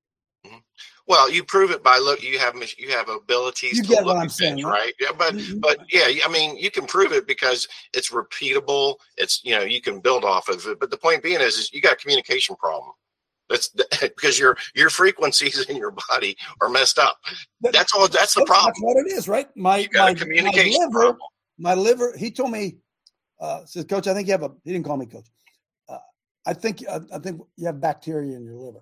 Well, you prove it by look. You have you have abilities. You to get look what I'm at saying, things, right? right? Yeah, but but yeah, I mean, you can prove it because it's repeatable. It's, you know, you can build off of it. But the point being is, is you got a communication problem. That's because your your frequencies in your body are messed up. That's all. That's the problem. That's what it is, right? My you got my, a communication my liver, problem. My liver. He told me, uh, says, Coach, I think you have a. He didn't call me Coach. Uh, I think uh, I think you have bacteria in your liver.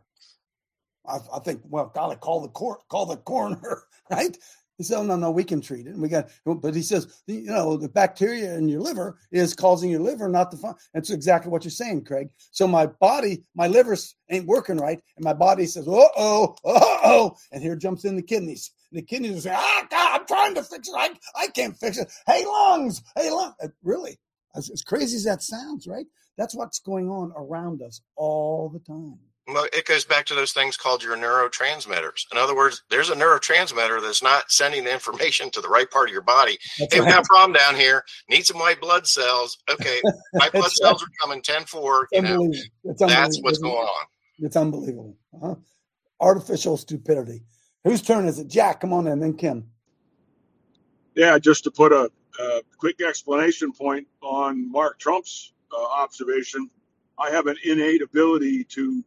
I, I think, well, golly, call the court, call the coroner, right? He said, oh, no, no, we can treat it. And we got, but he says, you know, the bacteria in your liver is causing your liver not to fun. That's exactly what you're saying, Craig. So my body, my liver ain't working right. And my body says, uh-oh, uh-oh. And here jumps in the kidneys. And the kidneys are saying, ah, God, I'm trying to fix it. I, I can't fix it. Hey, lungs, hey, lungs. Really, as, as crazy as that sounds, right? That's what's going on around us all the time. Well, it goes back to those things called your neurotransmitters. In other words, there's a neurotransmitter that's not sending the information to the right part of your body. That's hey, right. We got a problem down here. Need some white blood cells. Okay, white blood cells right. are coming ten four. You know, that's what's going on. It's unbelievable. Uh-huh. Artificial stupidity. Whose turn is it? Jack, come on in, then Kim. Yeah, just to put a, a quick explanation point on Mark Trump's uh, observation, I have an innate ability to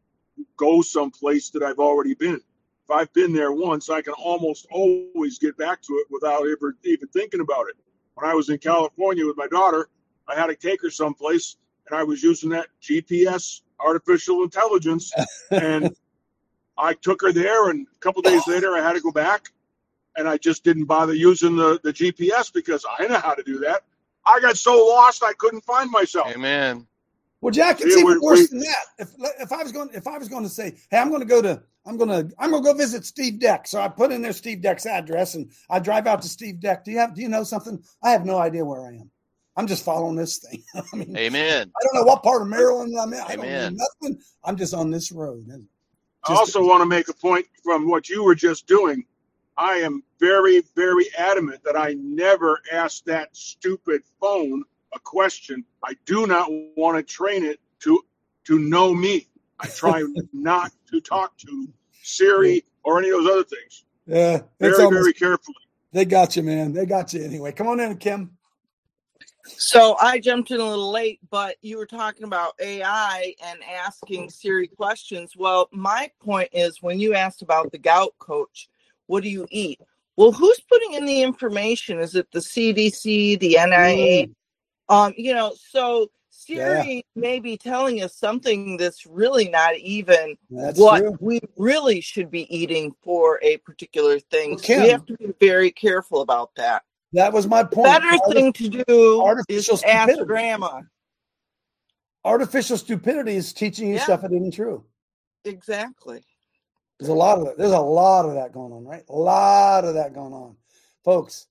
go someplace that I've already been. If I've been there once, I can almost always get back to it without ever even thinking about it. When I was in California with my daughter, I had to take her someplace, and I was using that G P S, artificial intelligence, and I took her there, and a couple days later, I had to go back, and I just didn't bother using the, the G P S because I know how to do that. I got so lost, I couldn't find myself. Amen. Well, Jack, it's Yeah, even we- worse we- than that. If if I was going if I was going to say, hey, I'm going to go to I'm going to I'm going to go visit Steve Deck, so I put in there Steve Deck's address and I drive out to Steve Deck. Do you have Do you know something? I have no idea where I am. I'm just following this thing. I mean, Amen. I don't know what part of Maryland I'm in. I don't Amen. know nothing. I'm just on this road. I also want to make a point from what you were just doing. I am very, very adamant that I never asked that stupid phone a question. I do not want to train it to to know me. I try not to talk to Siri or any of those other things. Yeah, it's Very, almost- very carefully. They got you, man. They got you anyway. Come on in, Kim. So I jumped in a little late, but you were talking about A I and asking Siri questions. Well, my point is when you asked about the gout, Coach, what do you eat? Well, who's putting in the information? Is it the C D C, the N I A? Mm. Um, you know, so Siri Yeah. may be telling us something that's really not even That's what true. we really should be eating for a particular thing. Well, So Kim- we have to be very careful about that. That was my The point. better Artif- thing to do is artificial ask stupidity. grandma. Artificial stupidity is teaching you Yeah. stuff that isn't true. Exactly. There's a lot of that. There's a lot of that going on, right? A lot of that going on, folks.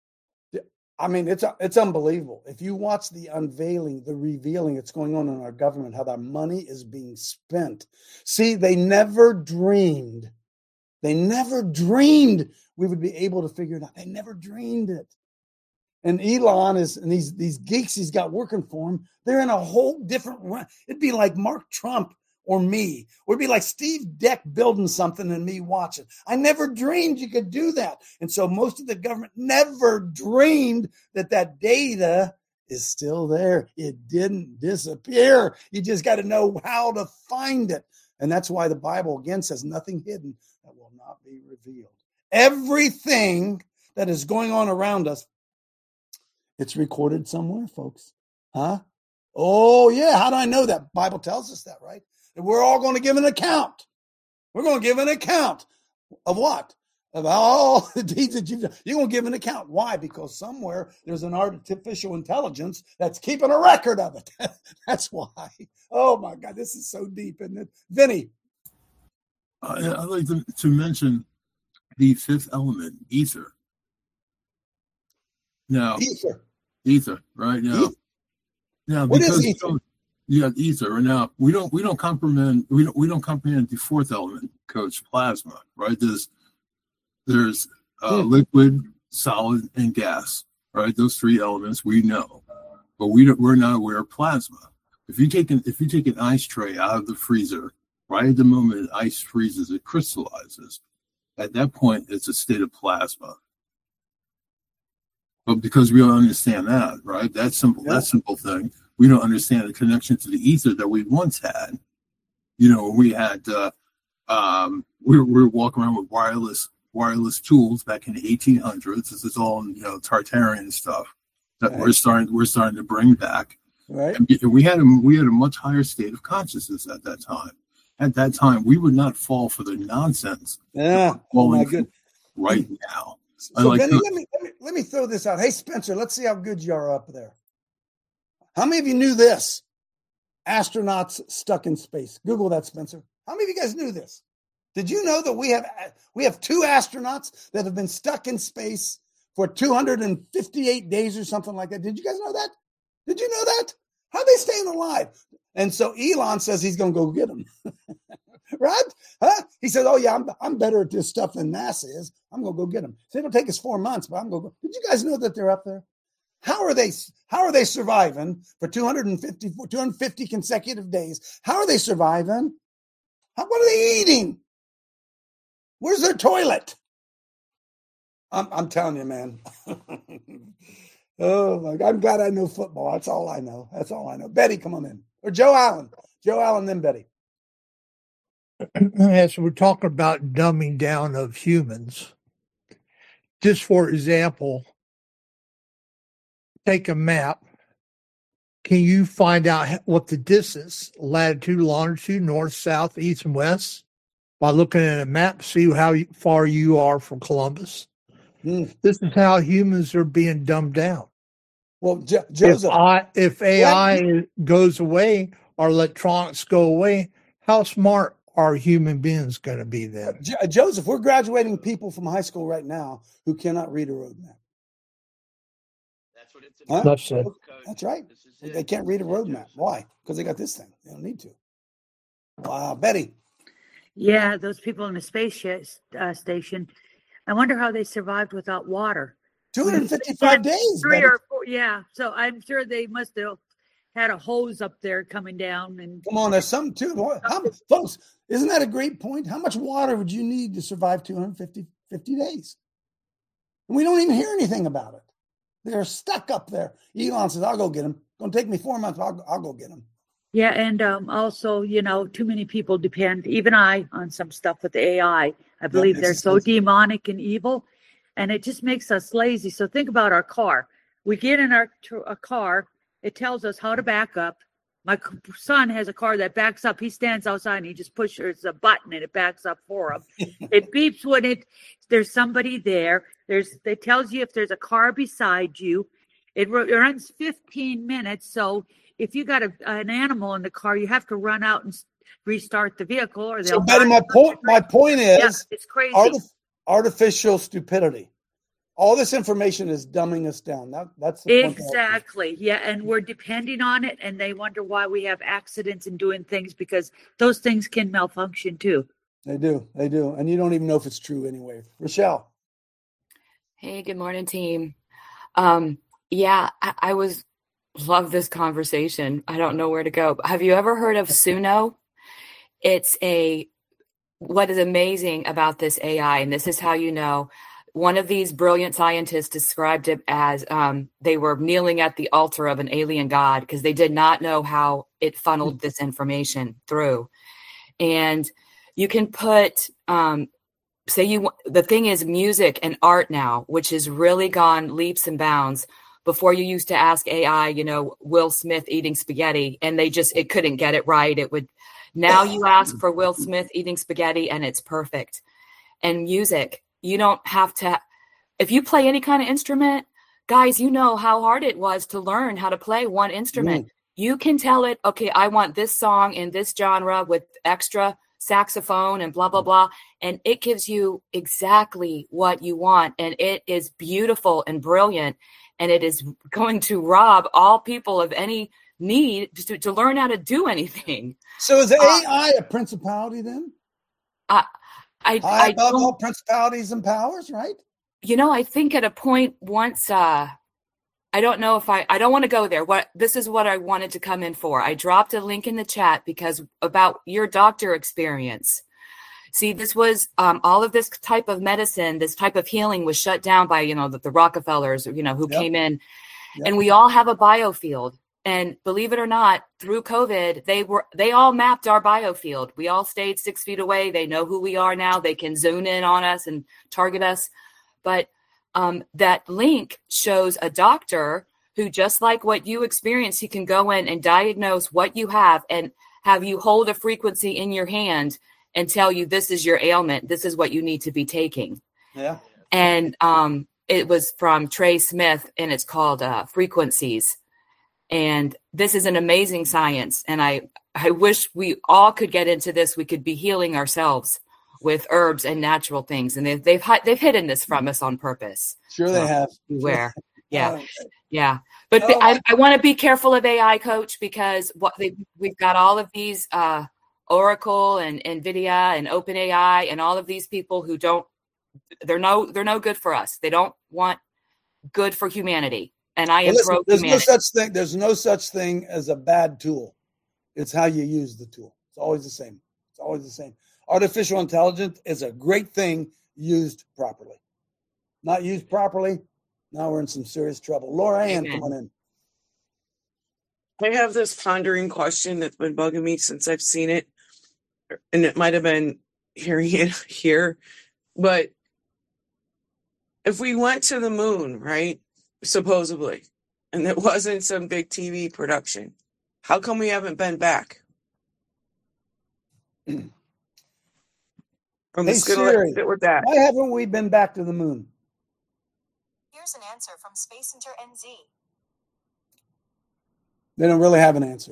I mean, it's it's unbelievable. If you watch the unveiling, the revealing that's going on in our government, how that money is being spent. See, they never dreamed. They never dreamed we would be able to figure it out. They never dreamed it. And Elon is, and these these geeks he's got working for him, they're in a whole different realm. It'd be like Mark Trump or me. Or it'd be like Steve Deck building something and me watching. I never dreamed you could do that. And so most of the government never dreamed that that data is still there. It didn't disappear. You just got to know how to find it. And that's why the Bible again says nothing hidden that will not be revealed. Everything that is going on around us, it's recorded somewhere, folks. Huh? Oh, yeah. How do I know that? Bible tells us that, right? And we're all going to give an account. We're going to give an account of what? about all the deeds that you've done. You're going to give an account. Why? Because somewhere there's an artificial intelligence that's keeping a record of it. That's why. Oh, my God. This is so deep, isn't it? Vinny. Uh, I'd like to, to mention the fifth element, ether. Now, ether. Ether, right? Now, ether. now what because is ether? You know, you got ether. Now, we don't we don't comprehend we don't we don't comprehend the fourth element, Coach, plasma, right? There's there's uh, hmm. liquid, solid, and gas, right? Those three elements we know, but we don't, we're not aware of plasma. If you take an if you take an ice tray out of the freezer, right at the moment ice freezes, it crystallizes. At that point, it's a state of plasma. But because we don't understand that, right? That simple, yeah. that simple thing, we don't understand the connection to the ether that we once had. You know, we had, uh, um, we were, we were walking around with wireless wireless tools back in the eighteen hundreds. This is all, you know, Tartarian stuff that right. we're starting we're starting to bring back. Right. And we had a we had a much higher state of consciousness at that time. At that time, we would not fall for the nonsense. Yeah. Oh my goodness. Right now. So Benny, let me, let me let me throw this out. Hey Spencer, let's see how good you are up there. How many of you knew this? Astronauts stuck in space. Google that, Spencer. How many of you guys knew this? Did you know that we have we have two astronauts that have been stuck in space for two hundred fifty-eight days or something like that? Did you guys know that? Did you know that? How are they staying alive? And so Elon says he's going to go get them. Right? Huh? He says, oh, yeah, I'm, I'm better at this stuff than NASA is. I'm going to go get them. So it'll take us four months, but I'm going to go. Did you guys know that they're up there? How are they How are they surviving for two hundred fifty, two hundred fifty consecutive days? How are they surviving? How, what are they eating? Where's their toilet? I'm, I'm telling you, man. Oh, my God. I'm glad I know football. That's all I know. That's all I know. Betty, come on in. Or Joe Allen. Joe Allen, then Betty. As we're talking about dumbing down of humans, just for example, take a map. Can you find out what the distance, latitude, longitude, north, south, east, and west, by looking at a map, see how far you are from Columbus? Mm. This is how humans are being dumbed down. Well, Jo- Joseph, if, I, if A I what? goes away or electronics go away, how smart are human beings going to be then? Jo- Joseph, we're graduating people from high school right now who cannot read a road map. That's what it's huh? That's, it. That's right. They can't read a road map. Why? Because they got this thing. They don't need to. Wow. Betty. Yeah, those people in the space sh- uh, station, I wonder how they survived without water. two hundred fifty-five days. Three Betty. or four, yeah. So I'm sure they must have had a hose up there coming down. And come on, there's something too. How, folks, isn't that a great point? How much water would you need to survive two hundred fifty, fifty days? And we don't even hear anything about it. They're stuck up there. Elon says, I'll go get them. It's going to take me four months, but I'll, I'll go get them. Yeah, and um, also, you know, too many people depend, even I, on some stuff with the A I. I believe yeah, they're so crazy. demonic and evil, and it just makes us lazy. So think about our car. We get in our a car. It tells us how to back up. My son has a car that backs up. He stands outside and he just pushes a button and it backs up for him. It beeps when it there's somebody there. There's it tells you if there's a car beside you. It runs fifteen minutes. So if you got a, an animal in the car, you have to run out and restart the vehicle. Or they'll. So, Betty, my point. My point is, yeah, it's crazy. Artif- artificial stupidity. All this information is dumbing us down. That, that's the exactly. Yeah. And we're depending on it. And they wonder why we have accidents and doing things because those things can malfunction too. They do. They do. And you don't even know if it's true anyway. Rochelle. Hey, good morning, team. Um, yeah, I, I was love this conversation. I don't know where to go. Have you ever heard of Suno? It's a, what is amazing about this A I, and this is how you know, one of these brilliant scientists described it as um, they were kneeling at the altar of an alien god because they did not know how it funneled this information through. And you can put, um, say you, the thing is music and art now, which has really gone leaps and bounds. Before you used to ask A I, you know, Will Smith eating spaghetti, and they just, it couldn't get it right. It would, now you ask for Will Smith eating spaghetti and it's perfect. And music. You don't have to, if you play any kind of instrument, guys, you know how hard it was to learn how to play one instrument. Mm. You can tell it, okay, I want this song in this genre with extra saxophone and blah, blah, blah. And it gives you exactly what you want. And it is beautiful and brilliant. And it is going to rob all people of any need to, to learn how to do anything. So is A I uh, a principality then? Uh, I, High I above don't, all principalities and powers, right? You know, I think at a point once, uh, I don't know if I, I don't want to go there. What, this is what I wanted to come in for. I dropped a link in the chat because about your doctor experience. See, this was, um, all of this type of medicine, this type of healing was shut down by, you know, the, the Rockefellers, you know, who yep. came in yep. and we all have a biofield. And believe it or not, through COVID, they were they all mapped our biofield. We all stayed six feet away. They know who we are now. They can zoom in on us and target us. But um, that link shows a doctor who, just like what you experienced, he can go in and diagnose what you have and have you hold a frequency in your hand and tell you this is your ailment. This is what you need to be taking. Yeah. And um, it was from Trey Smith, and it's called uh, Frequencies. And this is an amazing science. And I, I wish we all could get into this. We could be healing ourselves with herbs and natural things. And they've, they've, they've hidden this from us on purpose. Sure, so they have. Beware. Yeah. Okay. Yeah. But oh, I, I want to be careful of A I, Coach, because what they, we've got all of these uh, Oracle and NVIDIA and OpenAI and all of these people who don't, they're no, they're no good for us. They don't want good for humanity. And I am well, listen, pro there's humanity. no such thing. There's no such thing as a bad tool. It's how you use the tool. It's always the same. It's always the same. Artificial intelligence is a great thing used properly. Not used properly, now we're in some serious trouble. Laura Ann, come on in. I have this pondering question that's been bugging me since I've seen it, and it might have been hearing it here, but if we went to the moon, right? Supposedly, and it wasn't some big T V production, how come we haven't been back? I'm Hey just gonna Siri, let sit with that. why haven't we been back to the moon? Here's an answer from Space Inter N Z. They don't really have an answer.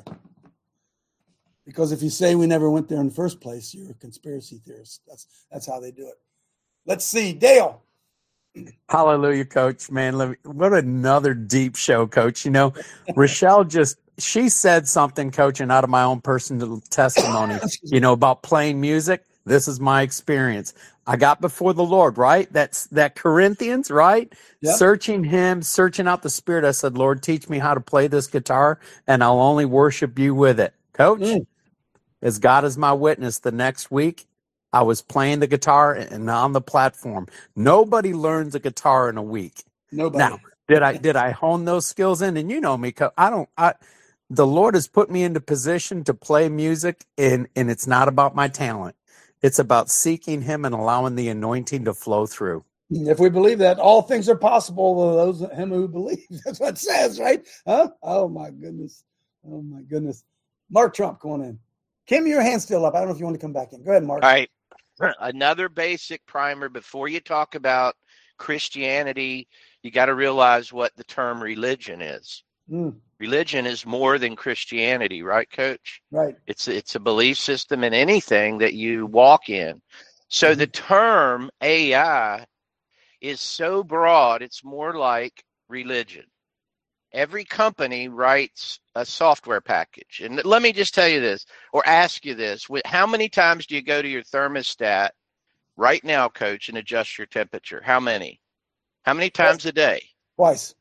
Because if you say we never went there in the first place, you're a conspiracy theorist. That's that's how they do it. Let's see, Dale. Hallelujah, Coach. Man, let me, what another deep show, Coach. You know, Rochelle just, she said something, Coach, and out of my own personal testimony, you know, about playing music. This is my experience. I got before the Lord, right? That's that Corinthians, right? Yep. Searching him, searching out the Spirit. I said, Lord, teach me how to play this guitar, and I'll only worship you with it. Coach, mm. as God is my witness, the next week, I was playing the guitar and on the platform. Nobody learns a guitar in a week. Nobody. Now, did I did I hone those skills in? And you know me, I don't. I the Lord has put me into position to play music, and and it's not about my talent. It's about seeking Him and allowing the anointing to flow through. If we believe that, all things are possible to those of Him who believe. That's what it says, right? Huh? Oh my goodness. Oh my goodness. Mark Trump, come on in. Kim, your hand's still up. I don't know if you want to come back in. Go ahead, Mark. All right. Another basic primer before you talk about Christianity, you got to realize what the term religion is. Mm. Religion is more than Christianity, right, Coach? Right. It's it's a belief system in anything that you walk in. So mm-hmm. the term A I is so broad, it's more like religion. Every company writes a software package. And let me just tell you this, or ask you this. How many times do you go to your thermostat right now, Coach, and adjust your temperature? How many? How many times Twice. a day? Twice.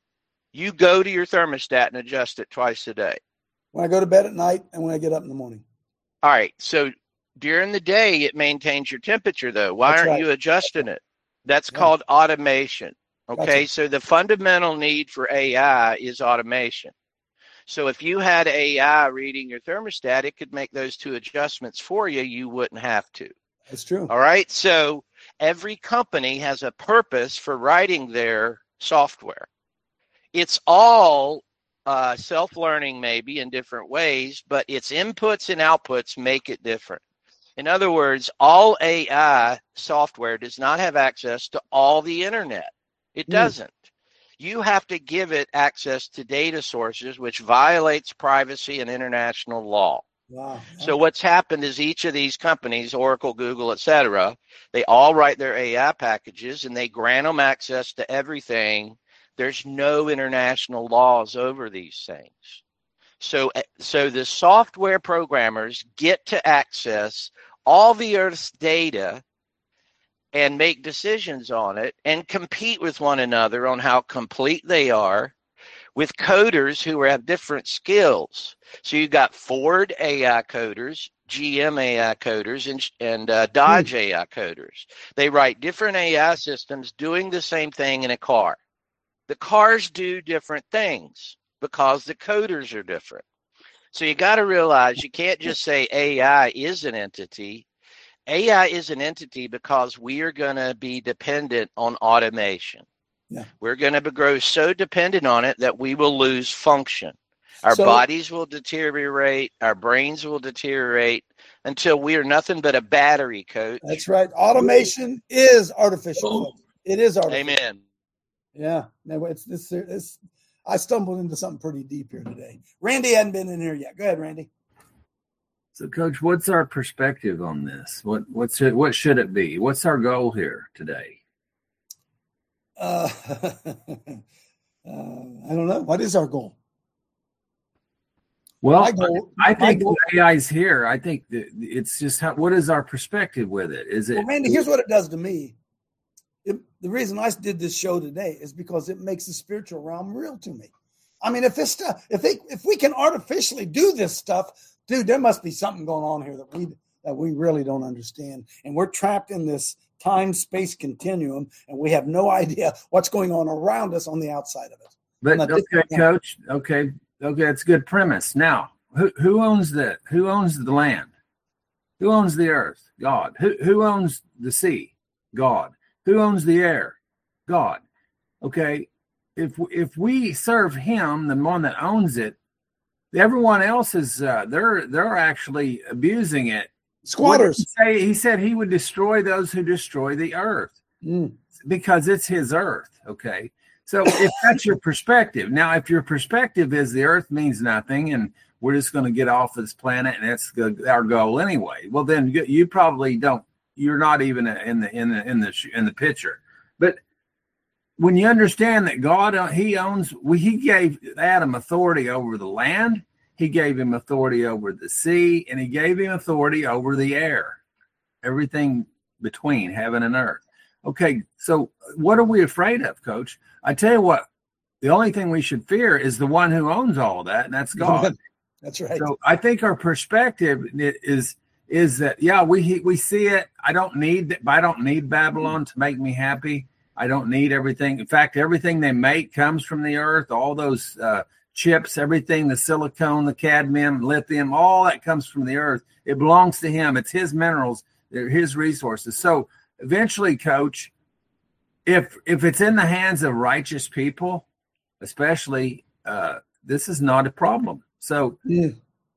You go to your thermostat and adjust it twice a day. When I go to bed at night and when I get up in the morning. All right. So during the day, it maintains your temperature, though. Why That's aren't right. you adjusting it? That's Yeah. called automation. Okay, Gotcha. so the fundamental need for A I is automation. So if you had A I reading your thermostat, it could make those two adjustments for you. You wouldn't have to. That's true. All right, so every company has a purpose for writing their software. It's all uh, self-learning maybe in different ways, but its inputs and outputs make it different. In other words, all A I software does not have access to all the internet. It doesn't. Mm. You have to give it access to data sources, which violates privacy and international law. Wow. So what's happened is each of these companies, Oracle, Google, et cetera, they all write their A I packages and they grant them access to everything. There's no international laws over these things. So, so the software programmers get to access all the Earth's data and make decisions on it and compete with one another on how complete they are with coders who have different skills. So you've got Ford A I coders, G M A I coders, and, and uh, Dodge hmm. A I coders. They write different A I systems doing the same thing in a car. The cars do different things because the coders are different. So you got to realize you can't just say A I is an entity. A I is an entity because we are going to be dependent on automation. Yeah. We're going to grow so dependent on it that we will lose function. Our So- bodies will deteriorate. Our brains will deteriorate until we are nothing but a battery, Coach. That's right. Automation is artificial. It is artificial. Amen. Yeah. No, it's this. It's, I stumbled into something pretty deep here today. Randy hadn't been in here yet. Go ahead, Randy. So, Coach, what's our perspective on this? What what's it, what should it be? What's our goal here today? Uh, uh, I don't know. What is our goal? Well, My goal- I think my goal- A I is here. I think that it's just how, what is our perspective with it? Is it? Well, Randy, here's what it does to me. It, the reason I did this show today is because it makes the spiritual realm real to me. I mean, if this stuff, if they, if we can artificially do this stuff, dude, there must be something going on here that we that we really don't understand, and we're trapped in this time-space continuum, and we have no idea what's going on around us on the outside of it. But Now, okay, this- Coach. Okay, okay, that's a good premise. Now, who who owns the who owns the land? Who owns the earth? God. Who who owns the sea? God. Who owns the air? God. Okay, if if we serve Him, the one that owns it, everyone else is uh, they're they're actually abusing it. Squatters. What did he say? He said he would destroy those who destroy the earth Mm. because it's His earth. Okay. So if that's your perspective, now if your perspective is the earth means nothing and we're just going to get off this planet and that's the, our goal anyway, well then you, you probably don't. You're not even in the in the in the in the picture. But when you understand that God, He owns, He gave Adam authority over the land, He gave him authority over the sea, and He gave him authority over the air, everything between heaven and earth. Okay, so what are we afraid of, Coach? I tell you what, the only thing we should fear is the one who owns all that, and that's God. That's right. So I think our perspective is is that yeah, we we see it. I don't need I don't need Babylon to make me happy. I don't need everything. In fact, everything they make comes from the earth. All those uh, chips, everything, the silicone, the cadmium, lithium, all that comes from the earth. It belongs to Him. It's His minerals. They're His resources. So eventually, Coach, if if it's in the hands of righteous people, especially, uh, this is not a problem. So yeah.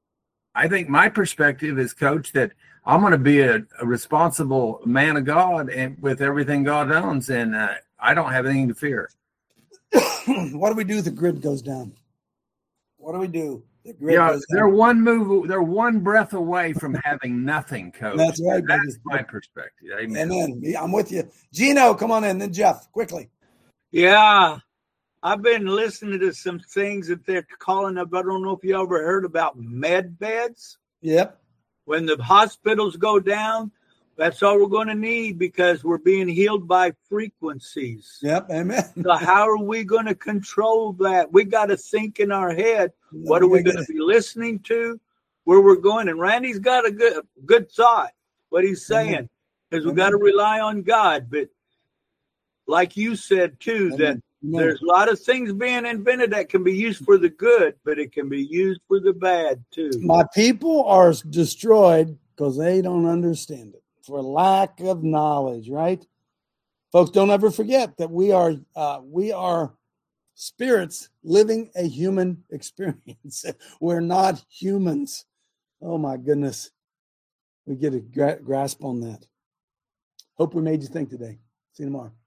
I think my perspective is, Coach, that I'm going to be a, a responsible man of God and with everything God owns, and uh, I don't have anything to fear. What do we do if the grid goes down? What do we do? The grid Yeah, goes they're down. one move, they're one breath away from having nothing, Coach. That's right, baby. That's my perspective. Amen. Amen. Yeah, I'm with you. Gino, come on in. Then Jeff, quickly. Yeah, I've been listening to some things that they're calling up. I don't know if you ever heard about med beds. Yep. When the hospitals go down, that's all we're going to need because we're being healed by frequencies. Yep. Amen. So how are we going to control that? We got to think in our head. What are we going to be listening to? Where we're going? And Randy's got a good good thought. What he's saying is we got to rely on God. But like you said too, that there's a lot of things being invented that can be used for the good, but it can be used for the bad too. My people are destroyed because they don't understand it for lack of knowledge, right? Folks, don't ever forget that we are uh, we are spirits living a human experience. We're not humans. Oh my goodness. we get a gra- grasp on that. Hope we made you think today. See you tomorrow.